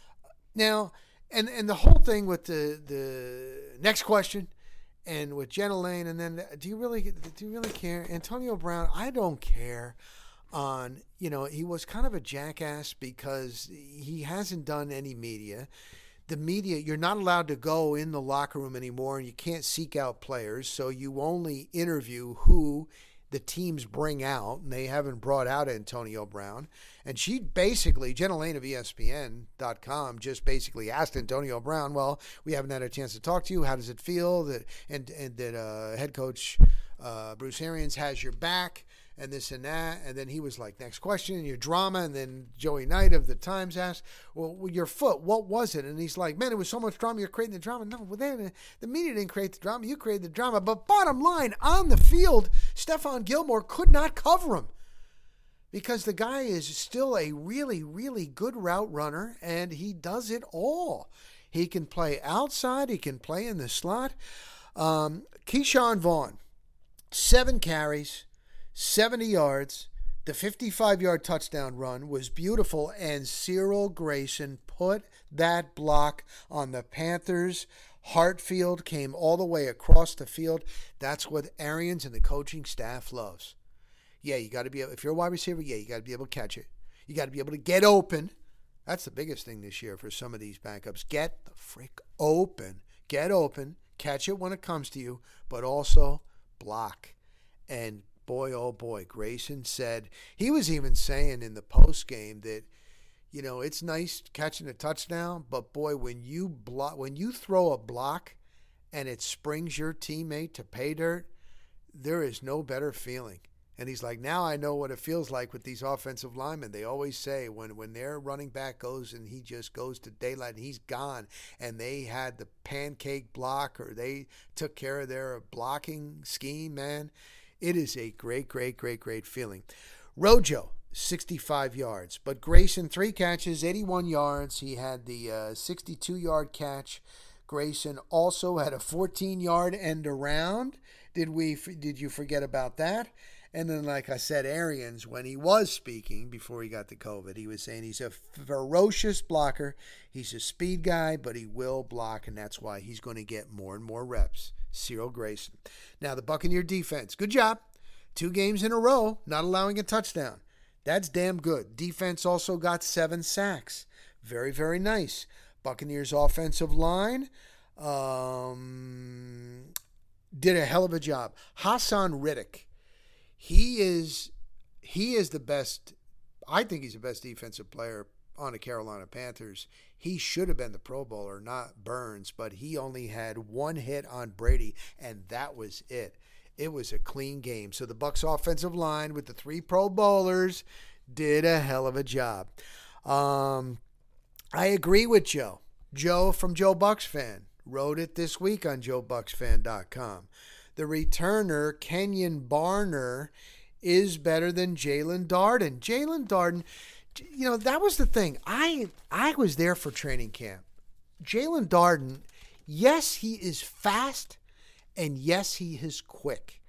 Now, and and the whole thing with the the next question and with Jenna Lane, and then do you really do you really care? Antonio Brown, I don't care. On, you know, he was kind of a jackass because he hasn't done any media. The media, you're not allowed to go in the locker room anymore, and you can't seek out players, so you only interview who the teams bring out, and they haven't brought out Antonio Brown. And she basically, Jenna Lane of E S P N dot com, just basically asked Antonio Brown, well, we haven't had a chance to talk to you. How does it feel that and, and that uh, head coach uh, Bruce Arians has your back? And this and that, and then he was like, next question, your drama, and then Joey Knight of the Times asked, well, your foot, what was it? And he's like, man, it was so much drama, you're creating the drama. No, well, then the media didn't create the drama, you created the drama. But bottom line, on the field, Stephon Gilmore could not cover him because the guy is still a really, really good route runner, and he does it all. He can play outside, he can play in the slot. Um, Keyshawn Vaughn, seven carries, seventy yards. The fifty-five-yard touchdown run was beautiful, and Cyril Grayson put that block on the Panthers. Hartfield came all the way across the field. That's what Arians and the coaching staff loves. Yeah, you got to be able, if you're a wide receiver, yeah, you got to be able to catch it. You got to be able to get open. That's the biggest thing this year for some of these backups. Get the frick open. Get open. Catch it when it comes to you, but also block. And boy, oh boy, Grayson said, he was even saying in the post game that, you know, it's nice catching a touchdown, but boy, when you block, when you throw a block and it springs your teammate to pay dirt, there is no better feeling. And he's like, now I know what it feels like with these offensive linemen. They always say when, when their running back goes and he just goes to daylight and he's gone, and they had the pancake block or they took care of their blocking scheme, man, it is a great, great, great, great feeling. Rojo, sixty-five yards. But Grayson, three catches, eighty-one yards. He had the uh, sixty-two-yard catch. Grayson also had a fourteen-yard end around. Did we? Did you forget about that? And then, like I said, Arians, when he was speaking before he got the COVID, he was saying he's a ferocious blocker. He's a speed guy, but he will block, and that's why he's going to get more and more reps. Cyril Grayson. Now, the Buccaneer defense, good job. Two games in a row, not allowing a touchdown. That's damn good. Defense also got seven sacks. Very, very nice. Buccaneers offensive line um, did a hell of a job. Hassan Riddick. He is he is the best. I think he's the best defensive player on the Carolina Panthers. He should have been the Pro Bowler, not Burns, but he only had one hit on Brady, and that was it. It was a clean game. So the Bucs offensive line with the three Pro Bowlers did a hell of a job. Um, I agree with Joe. Joe from Joe Bucs Fan wrote it this week on joe bucs fan dot com. The returner, Kenyon Barner, is better than Jalen Darden. Jalen Darden, you know, that was the thing. I I was there for training camp. Jalen Darden, yes, he is fast, and yes, he is quick.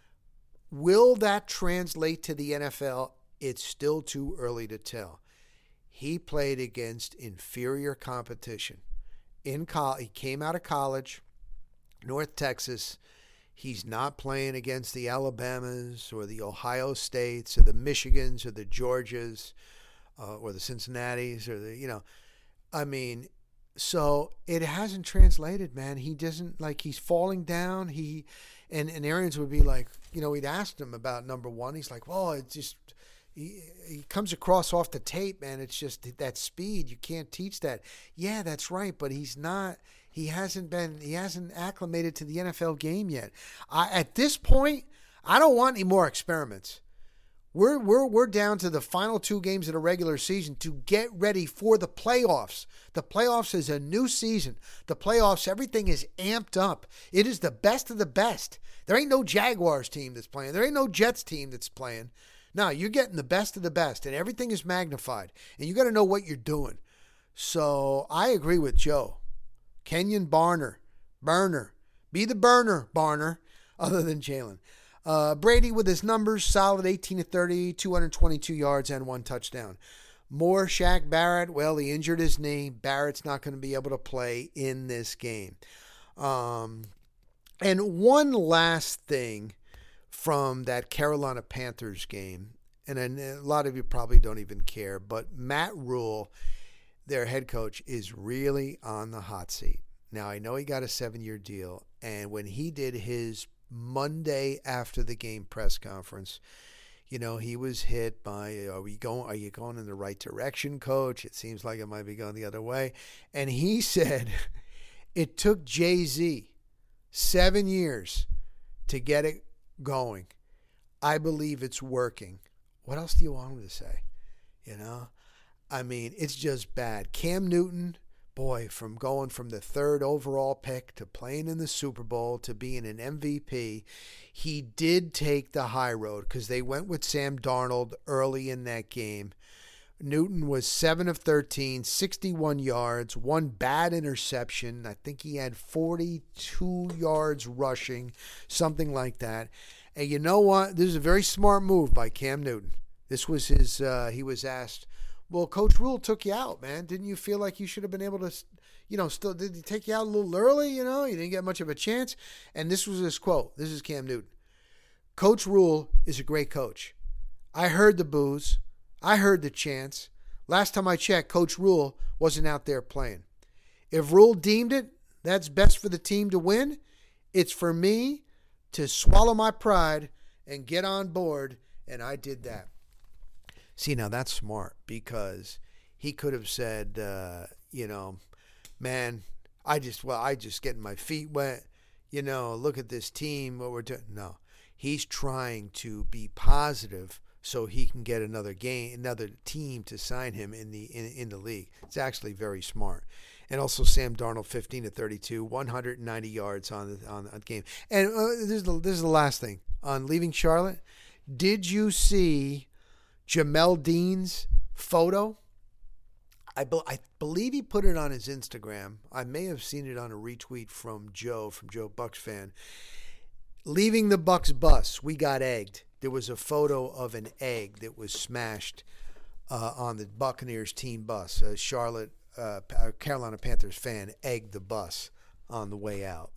Will that translate to the N F L? It's still too early to tell. He played against inferior competition. In col- he came out of college, North Texas. He's not playing against the Alabamas or the Ohio States or the Michigans or the Georgias uh, or the Cincinnatis or the, you know, I mean, so it hasn't translated, man. He doesn't, like, he's falling down. He, and, and Arians would be like, you know, we'd asked him about number one. He's like, well, it's just, he, he comes across off the tape, man. It's just that speed. You can't teach that. Yeah, that's right. But he's not, he hasn't been, he hasn't acclimated to the N F L game yet. I, at this point, I don't want any more experiments. We're, we're, we're down to the final two games of the regular season to get ready for the playoffs. The playoffs is a new season. The playoffs, everything is amped up. It is the best of the best. There ain't no Jaguars team that's playing. There ain't no Jets team that's playing. No, you're getting the best of the best, and everything is magnified. And you got to know what you're doing. So I agree with Joe. Kenyon Barner. Burner. Be the burner, Barner, other than Jalen. Uh, Brady with his numbers, solid eighteen to thirty, two hundred twenty-two yards and one touchdown. More Shaq Barrett. Well, he injured his knee. Barrett's not going to be able to play in this game. Um, and one last thing from that Carolina Panthers game, and a lot of you probably don't even care, but Matt Rule, their head coach, is really on the hot seat. Now, I know he got a seven-year deal, and when he did his Monday after the game press conference, you know, he was hit by, are we going, are you going in the right direction, coach? It seems like it might be going the other way. And he said it took Jay-Z seven years to get it going. I believe it's working. What else do you want him to say? You know, I mean, it's just bad. Cam Newton, boy, from going from the third overall pick to playing in the Super Bowl to being an M V P, he did take the high road because they went with Sam Darnold early in that game. Newton was seven of thirteen, sixty-one yards, one bad interception. I think he had forty-two yards rushing, something like that. And you know what? This is a very smart move by Cam Newton. This was his, uh, he was asked, well, Coach Rule took you out, man. Didn't you feel like you should have been able to, you know, still, did he take you out a little early? You know, you didn't get much of a chance. And this was his quote. This is Cam Newton. Coach Rule is a great coach. I heard the boos. I heard the chants. Last time I checked, Coach Rule wasn't out there playing. If Rule deemed it, that's best for the team to win. It's for me to swallow my pride and get on board, and I did that. See, now that's smart because he could have said, uh, you know, man, I just, well, I just getting my feet wet. You know, look at this team, what we're doing. No, He's trying to be positive so he can get another game, another team to sign him in the in, in the league. It's actually very smart. And also Sam Darnold, fifteen to thirty-two, one hundred ninety yards on the on the game. And uh, this is the, this is the last thing on leaving Charlotte. Did you see Jamel Dean's photo? I, be, I believe he put it on his Instagram. I may have seen it on a retweet from Joe, from Joe Bucks fan. Leaving the Bucks bus, we got egged. There was a photo of an egg that was smashed uh, on the Buccaneers team bus. A Charlotte, uh, Carolina Panthers fan egged the bus on the way out.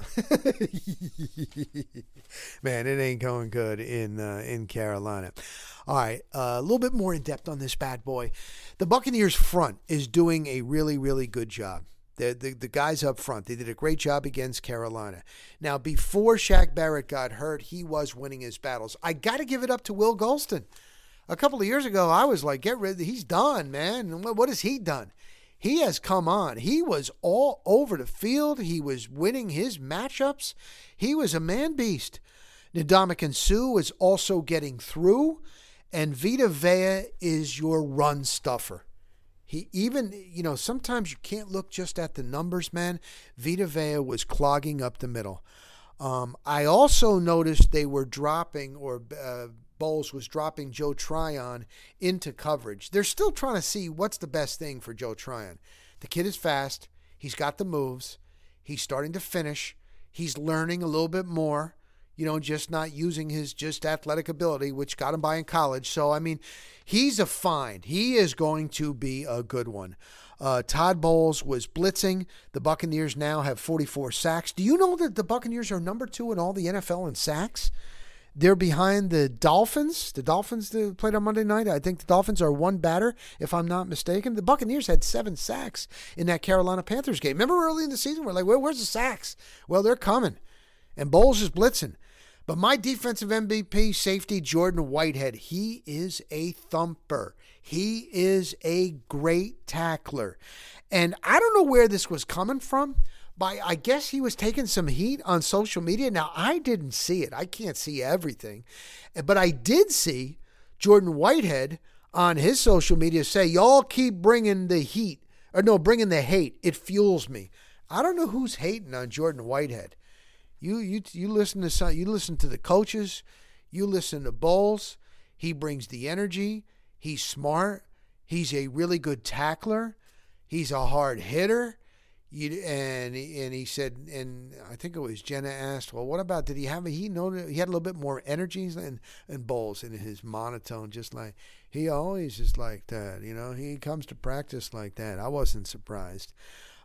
Man, it ain't going good in uh, in Carolina. All right, uh, a little bit more in depth on this bad boy. The Buccaneers front is doing a really, really good job. The, the, the guys up front, they did a great job against Carolina. Now, before Shaq Barrett got hurt, he was winning his battles. I got to give it up to Will Golston. A couple of years ago, I was like, get rid of it. He's done, man. What has he done? He has come on. He was all over the field. He was winning his matchups. He was a man beast. Ndamukong Suh was also getting through. And Vita Vea is your run stuffer. He even, you know, sometimes you can't look just at the numbers, man. Vita Vea was clogging up the middle. Um, I also noticed they were dropping, or uh, Bowles was dropping Joe Tryon into coverage. They're still trying to see what's the best thing for Joe Tryon. The kid is fast. He's got the moves. He's starting to finish. He's learning a little bit more. You know, just not using his just athletic ability, which got him by in college. So, I mean, he's a find. He is going to be a good one. Uh, Todd Bowles was blitzing. The Buccaneers now have forty-four sacks. Do you know that the Buccaneers are number two in all the N F L in sacks? They're behind the Dolphins. The Dolphins that played on Monday night. I think the Dolphins are one batter, if I'm not mistaken. The Buccaneers had seven sacks in that Carolina Panthers game. Remember early in the season, we're like, well, where's the sacks? Well, they're coming. And Bowles is blitzing. But my defensive M V P, safety, Jordan Whitehead, he is a thumper. He is a great tackler. And I don't know where this was coming from, but I guess he was taking some heat on social media. Now, I didn't see it. I can't see everything. But I did see Jordan Whitehead on his social media say, y'all keep bringing the heat. Or no, bringing the hate. It fuels me. I don't know who's hating on Jordan Whitehead. You you you listen to some, you listen to the coaches, you listen to Bowles. He brings the energy. He's smart. He's a really good tackler. He's a hard hitter. You, and and he said, and I think it was Jenna asked, well, what about, did he have, he know he had a little bit more energy than and Bowles in his monotone, just like, he always is like that. You know, he comes to practice like that. I wasn't surprised.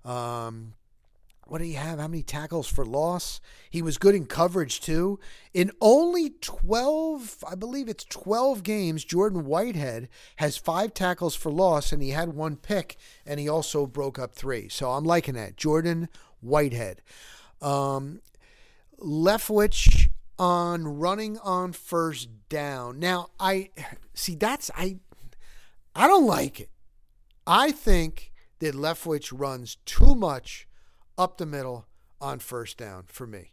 Um, What do you have? How many tackles for loss? He was good in coverage, too. In only twelve, I believe it's twelve games, Jordan Whitehead has five tackles for loss, and he had one pick, and he also broke up three. So I'm liking that. Jordan Whitehead. Um, Leftwich on running on first down. Now, I see that's, I, I don't like it. I think that Leftwich runs too much up the middle on first down for me.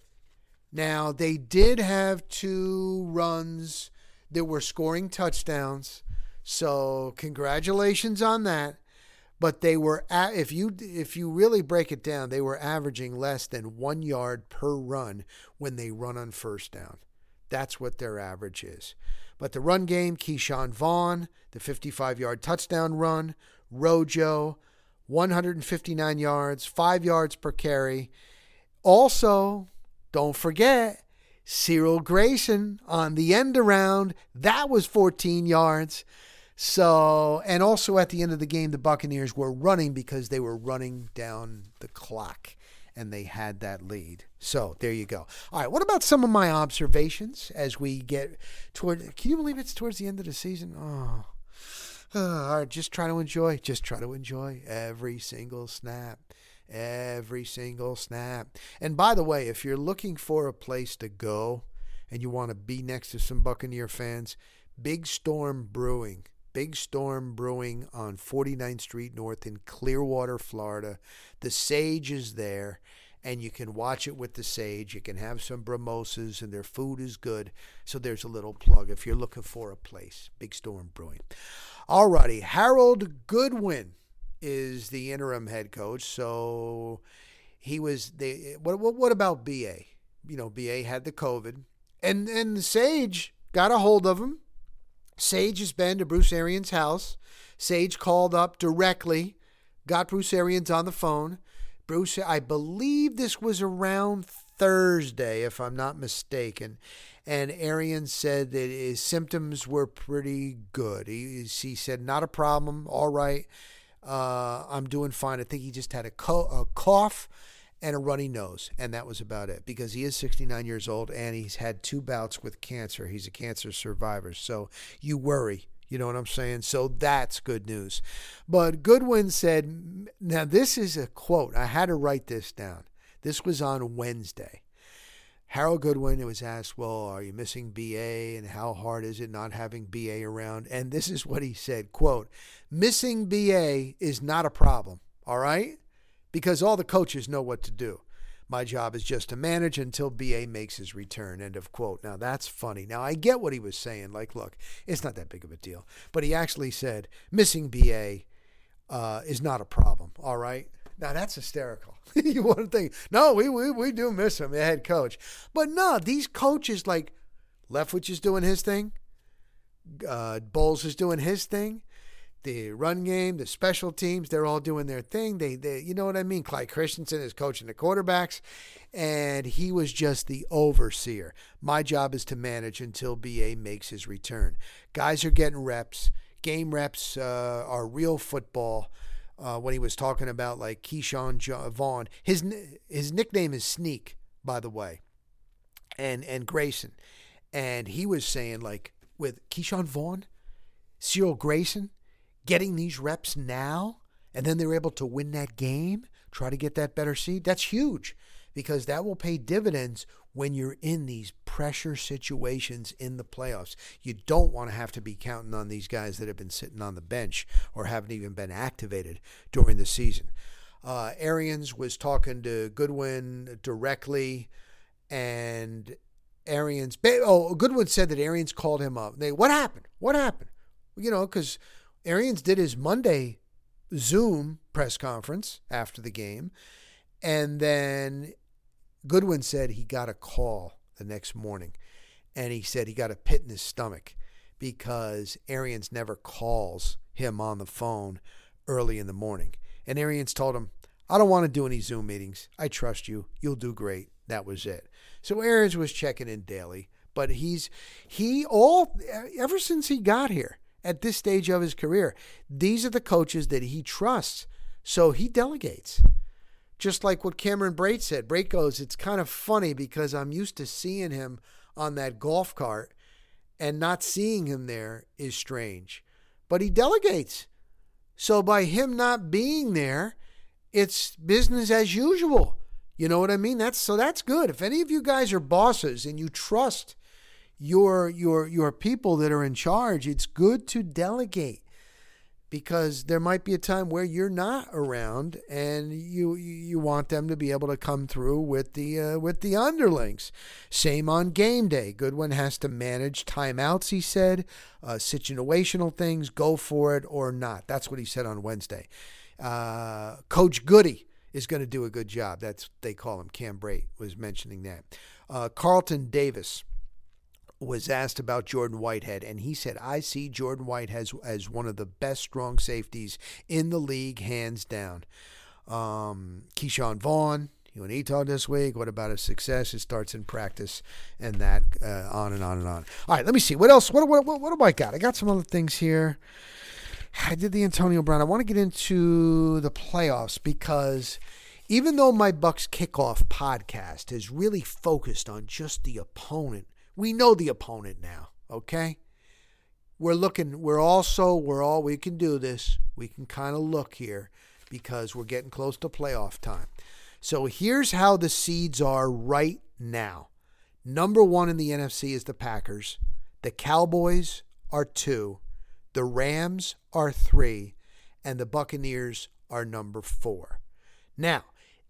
Now, they did have two runs that were scoring touchdowns, so congratulations on that. But they were, if you if you really break it down, they were averaging less than one yard per run when they run on first down. That's what their average is. But the run game, Keyshawn Vaughn, the fifty-five-yard touchdown run, Rojo, one hundred fifty-nine yards, five yards per carry. Also, don't forget, Cyril Grayson on the end around. That was fourteen yards. So, and also at the end of the game, the Buccaneers were running because they were running down the clock and they had that lead. So there you go. All right, what about some of my observations as we get toward, can you believe it's towards the end of the season? Oh, Uh, all right, just try to enjoy. Just try to enjoy every single snap. Every single snap. And by the way, if you're looking for a place to go and you want to be next to some Buccaneer fans, Big Storm Brewing. Big Storm Brewing on forty-ninth Street North in Clearwater, Florida. The Sage is there. and you can watch it with the Sage. You can have some mimosas, and their food is good. So there's a little plug if you're looking for a place. Big Storm Brewing. All righty. Harold Goodwin is the interim head coach. So he was the what, what what about B A? You know, B A had the COVID, and and the Sage got a hold of him. Sage has been to Bruce Arians' house. Sage called up directly, got Bruce Arians on the phone. Bruce, I believe this was around Thursday, if I'm not mistaken. And Arians said that his symptoms were pretty good. He, he said, not a problem, all right, uh, I'm doing fine. I think he just had a, co- a cough and a runny nose, and that was about it, because he is sixty-nine years old, and he's had two bouts with cancer. He's a cancer survivor, so you worry. You know what I'm saying? So that's good news. But Goodwin said, now this is a quote. I had to write this down. This was on Wednesday. Harold Goodwin, it was asked, well, are you missing B A, and how hard is it not having B A around? And this is what he said, quote, missing B A is not a problem, all right? Because all the coaches know what to do. My job is just to manage until B A makes his return, end of quote. Now, that's funny. Now, I get what he was saying. Like, look, it's not that big of a deal. But he actually said missing B A uh, is not a problem, all right? Now, that's hysterical. You want to think, no, we, we we do miss him, the head coach. But no, these coaches, like Leftwich is doing his thing. Uh, Bowles is doing his thing. The run game, the special teams, they're all doing their thing. They, they, you know what I mean? Clyde Christensen is coaching the quarterbacks, and he was just the overseer. My job is to manage until B A makes his return. Guys are getting reps. Game reps uh, are real football. Uh, when he was talking about like Keyshawn Vaughn, his his nickname is Sneak, by the way, and and Grayson, and he was saying like with Keyshawn Vaughn, Cyril Grayson, getting these reps now, and then they're able to win that game, try to get that better seed. That's huge, because that will pay dividends when you're in these pressure situations in the playoffs. You don't want to have to be counting on these guys that have been sitting on the bench or haven't even been activated during the season. Uh, Arians was talking to Goodwin directly, and Arians, oh, Goodwin said that Arians called him up. They, what happened? What happened? You know, because Arians did his Monday Zoom press conference after the game, and then Goodwin said he got a call the next morning, and he said he got a pit in his stomach because Arians never calls him on the phone early in the morning. And Arians told him, I don't want to do any Zoom meetings. I trust you. You'll do great. That was it. So Arians was checking in daily, but he's, he all, ever since he got here at this stage of his career, these are the coaches that he trusts. So he delegates. Just like what Cameron Brate said. Brate goes, it's kind of funny because I'm used to seeing him on that golf cart, and not seeing him there is strange. But he delegates. So by him not being there, it's business as usual. You know what I mean? That's so that's good. If any of you guys are bosses and you trust your your your people that are in charge, it's good to delegate. Because there might be a time where you're not around, and you you want them to be able to come through with the uh, with the underlings. Same on game day. Goodwin has to manage timeouts, he said, uh, situational things, go for it or not. That's what he said on Wednesday. Uh, Coach Goody is going to do a good job. That's what they call him. Cam Brate was mentioning that. Uh, Carlton Davis was asked about Jordan Whitehead, and he said, I see Jordan Whitehead as, as one of the best strong safeties in the league, hands down. Um, Keyshawn Vaughn, when he talked this week, what about his success? It starts in practice, and that uh, on and on and on. All right, let me see. What else? What, what, what, what do I got? I got some other things here. I did the Antonio Brown. I want to get into the playoffs because even though my Bucks Kickoff podcast is really focused on just the opponent, we know the opponent now, okay? We're looking, we're also, we're all, we can do this. We can kind of look here because we're getting close to playoff time. So here's how the seeds are right now. Number one in the N F C is the Packers. The Cowboys are two. The Rams are three. And the Buccaneers are number four. Now,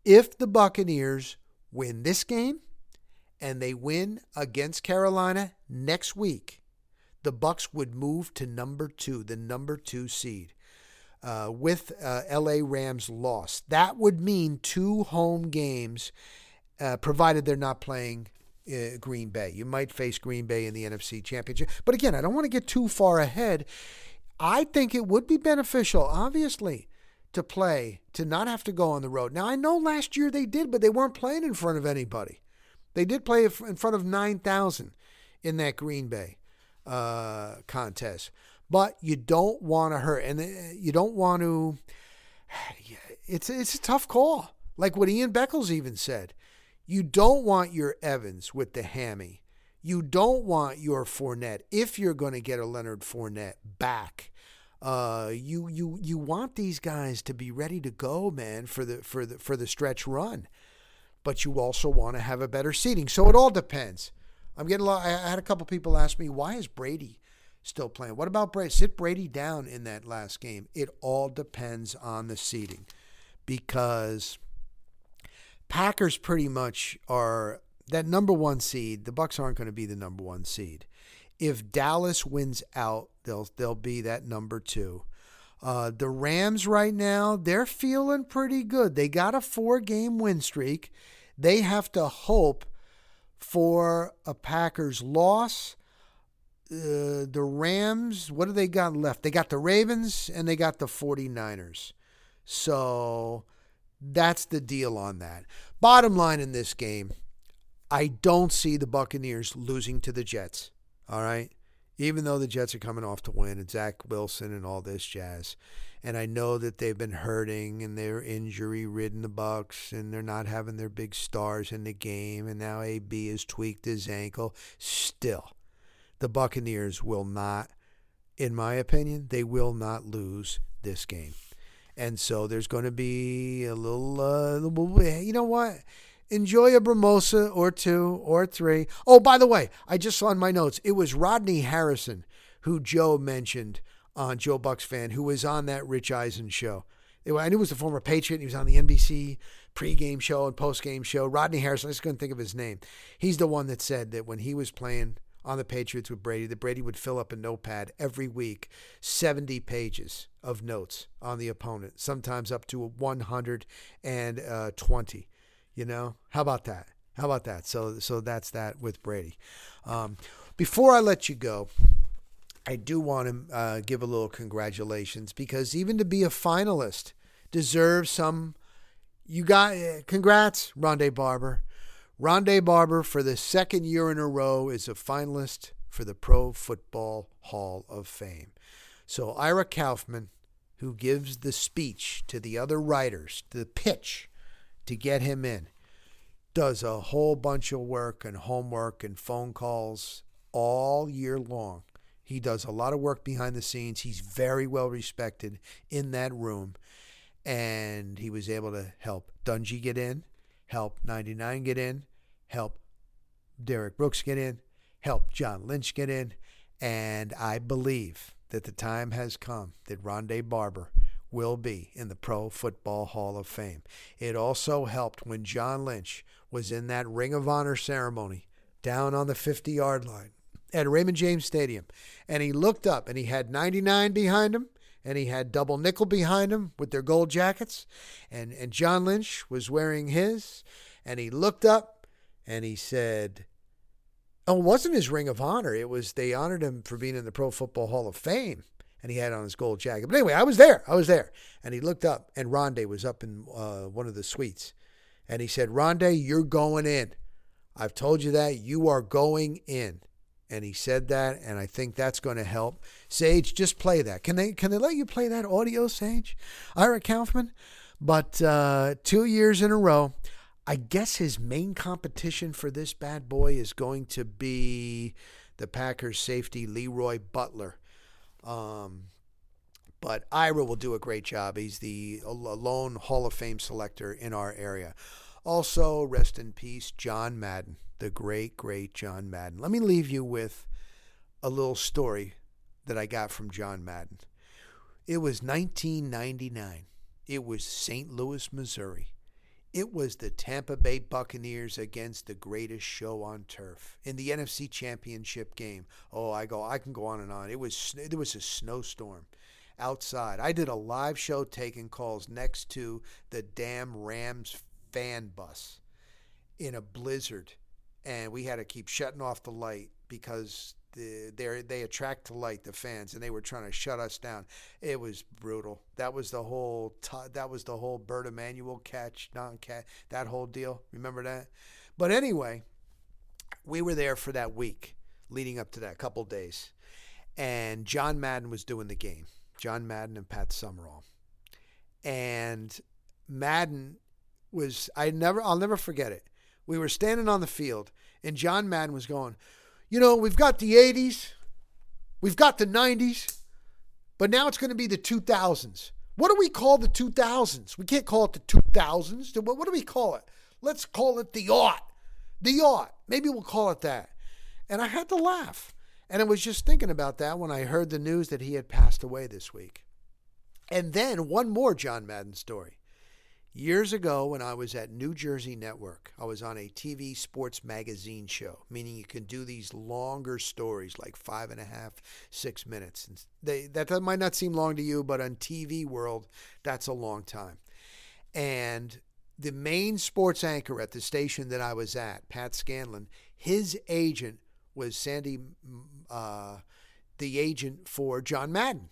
If the Buccaneers win this game and they win against Carolina next week, the Bucs would move to number two, the number two seed, uh, with uh, L A Rams loss. That would mean two home games, uh, provided they're not playing uh, Green Bay. You might face Green Bay in the N F C Championship. But again, I don't want to get too far ahead. I think it would be beneficial, obviously, to play, to not have to go on the road. Now, I know last year they did, but they weren't playing in front of anybody. They did play in front of nine thousand in that Green Bay uh, contest. But you don't want to hurt, and you don't want to, it's, it's a tough call. Like what Ian Beckles even said. You don't want your Evans with the hammy. You don't want your Fournette, if you're going to get a Leonard Fournette back. Uh, you you you want these guys to be ready to go, man, for the for the for the stretch run, but you also want to have a better seating. So it all depends. I'm getting a lot. I had a couple people ask me, why is Brady still playing? What about Brady? Sit Brady down in that last game. It all depends on the seating, because Packers pretty much are that number one seed. The Bucs aren't going to be the number one seed. If Dallas wins out, they'll they'll be that number two. Uh, the Rams right now, they're feeling pretty good. They got a four-game win streak. They have to hope for a Packers loss. Uh, the Rams, what do they got left? They got the Ravens and they got the 49ers. So that's the deal on that. Bottom line in this game, I don't see the Buccaneers losing to the Jets. All right, even though the Jets are coming off to win and Zach Wilson and all this jazz. And I know that they've been hurting and they're injury-ridden, the Bucs, and they're not having their big stars in the game. And now A B has tweaked his ankle. Still, the Buccaneers will not, in my opinion, they will not lose this game. And so there's going to be a little, uh, little you know what? Enjoy a mimosa or two or three. Oh, by the way, I just saw in my notes, it was Rodney Harrison who Joe mentioned on Joe Bucks Fan, who was on that Rich Eisen show. I knew he was the former Patriot. He was on the N B C pregame show and postgame show. Rodney Harrison, I just couldn't think of his name. He's the one that said that when he was playing on the Patriots with Brady, that Brady would fill up a notepad every week, seventy pages of notes on the opponent, sometimes up to one hundred twenty. You know, how about that? How about that? So, so that's that with Brady. Um, before I let you go, I do want to uh, give a little congratulations, because even to be a finalist deserves some. You got uh, congrats, Rondé Barber. Rondé Barber, for the second year in a row, is a finalist for the Pro Football Hall of Fame. So Ira Kaufman, who gives the speech to the other writers, the pitch to get him in, does a whole bunch of work and homework and phone calls all year long. He does a lot of work behind the scenes. He's very well respected in that room. And he was able to help Dungy get in, help ninety-nine get in, help Derek Brooks get in, help John Lynch get in. And I believe that the time has come that Rondé Barber will be in the Pro Football Hall of Fame. It also helped when John Lynch was in that Ring of Honor ceremony down on the fifty-yard line at Raymond James Stadium. And he looked up and he had ninety-nine behind him and he had double nickel behind him with their gold jackets. And, and John Lynch was wearing his. And he looked up and he said, oh, it wasn't his Ring of Honor. It was, they honored him for being in the Pro Football Hall of Fame. And he had on his gold jacket. But anyway, I was there. I was there. And he looked up, and Rondé was up in uh, one of the suites. And he said, Rondé, you're going in. I've told you that. You are going in. And he said that, and I think that's going to help. Sage, just play that. Can they can they let you play that audio, Sage? Ira Kaufman? But uh, two years in a row, I guess his main competition for this bad boy is going to be the Packers safety, Leroy Butler. Um, but Ira will do a great job. He's the lone Hall of Fame selector in our area. Also, rest in peace, John Madden, the great, great John Madden. Let me leave you with a little story that I got from John Madden. It was nineteen ninety-nine. It was Saint Louis, Missouri. It was the Tampa Bay Buccaneers against the greatest show on turf in the N F C Championship game. Oh, I go, I can go on and on. It was there was a snowstorm outside. I did a live show taking calls next to the damn Rams fan bus in a blizzard, and we had to keep shutting off the light because the they they attract to light, the fans, and they were trying to shut us down. It was brutal. That was the whole t- that was the whole Bert Emanuel catch, non-catch, that whole deal. Remember that? But anyway, we were there for that week leading up to that, couple days, and John Madden was doing the game. John Madden and Pat Summerall, and Madden was I never I'll never forget it. We were standing on the field, and John Madden was going, you know, we've got the eighties, we've got the nineties, but now it's going to be the two thousands. What do we call the two thousands? We can't call it the two thousands. What do we call it? Let's call it the aught. The aught. Maybe we'll call it that. And I had to laugh. And I was just thinking about that when I heard the news that he had passed away this week. And then one more John Madden story. Years ago, when I was at New Jersey Network, I was on a T V sports magazine show, meaning you can do these longer stories, like five and a half, six minutes. And they, that might not seem long to you, but on T V world, that's a long time. And the main sports anchor at the station that I was at, Pat Scanlon, his agent was Sandy, uh, the agent for John Madden.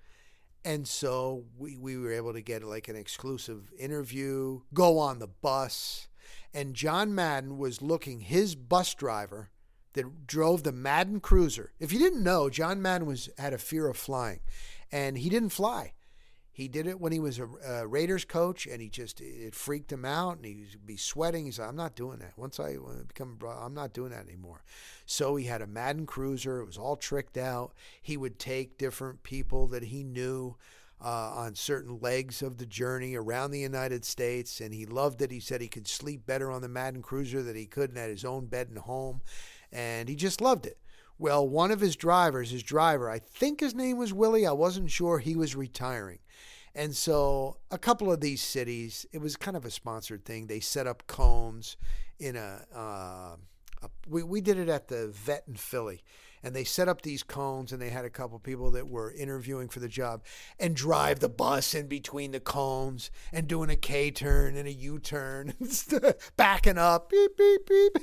And so we, we were able to get like an exclusive interview, go on the bus. And John Madden was looking, his bus driver that drove the Madden Cruiser. If you didn't know, John Madden was had a fear of flying. And he didn't fly. He did it when he was a, a Raiders coach, and he just, it freaked him out, and he'd be sweating. He said, I'm not doing that. Once I become, I'm not doing that anymore. So he had a Madden Cruiser. It was all tricked out. He would take different people that he knew uh, on certain legs of the journey around the United States, and he loved it. He said he could sleep better on the Madden Cruiser than he could at his own bed and home, and he just loved it. Well, one of his drivers, his driver, I think his name was Willie. I wasn't sure. He was retiring. And so a couple of these cities, it was kind of a sponsored thing. They set up cones in a, uh, a we, we did it at the Vet in Philly. And they set up these cones, and they had a couple people that were interviewing for the job and drive the bus in between the cones and doing a K-turn and a U-turn, backing up, beep, beep, beep.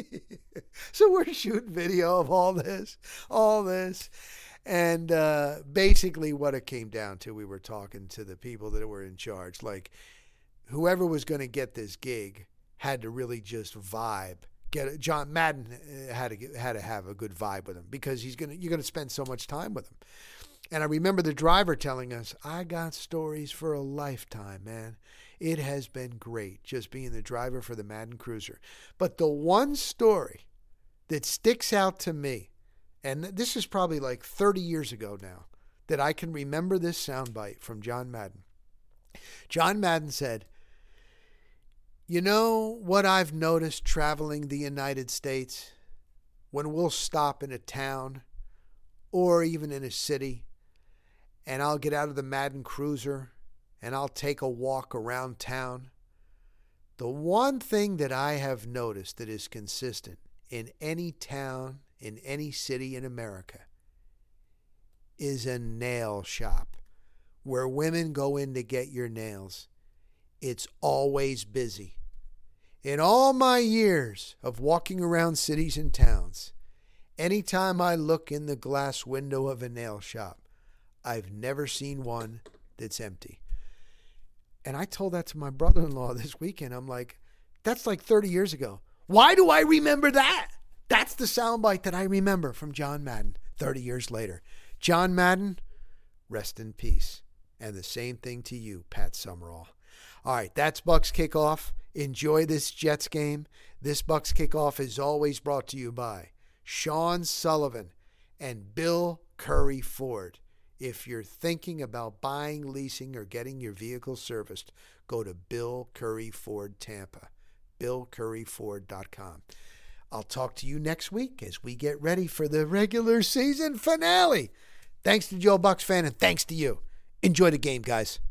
So we're shooting video of all this, all this. And uh, basically what it came down to, we were talking to the people that were in charge, like whoever was going to get this gig had to really just vibe. Get it. John Madden had to get, had to have a good vibe with him because he's gonna you're gonna spend so much time with him. And I remember the driver telling us, "I got stories for a lifetime, man. It has been great just being the driver for the Madden Cruiser." But the one story that sticks out to me, and this is probably like thirty years ago now, that I can remember this soundbite from John Madden. John Madden said, "You know what I've noticed traveling the United States? When we'll stop in a town or even in a city, and I'll get out of the Madden Cruiser and I'll take a walk around town. The one thing that I have noticed that is consistent in any town, in any city in America, is a nail shop where women go in to get your nails. It's always busy. In all my years of walking around cities and towns, anytime I look in the glass window of a nail shop, I've never seen one that's empty." And I told that to my brother-in-law this weekend. I'm like, that's like thirty years ago. Why do I remember that? That's the soundbite that I remember from John Madden thirty years later. John Madden, rest in peace. And the same thing to you, Pat Summerall. All right, that's Bucks Kickoff. Enjoy this Jets game. This Bucks Kickoff is always brought to you by Sean Sullivan and Bill Curry Ford. If you're thinking about buying, leasing, or getting your vehicle serviced, go to Bill Curry Ford Tampa, bill curry ford dot com. I'll talk to you next week as we get ready for the regular season finale. Thanks to Joe Bucks fan, and thanks to you. Enjoy the game, guys.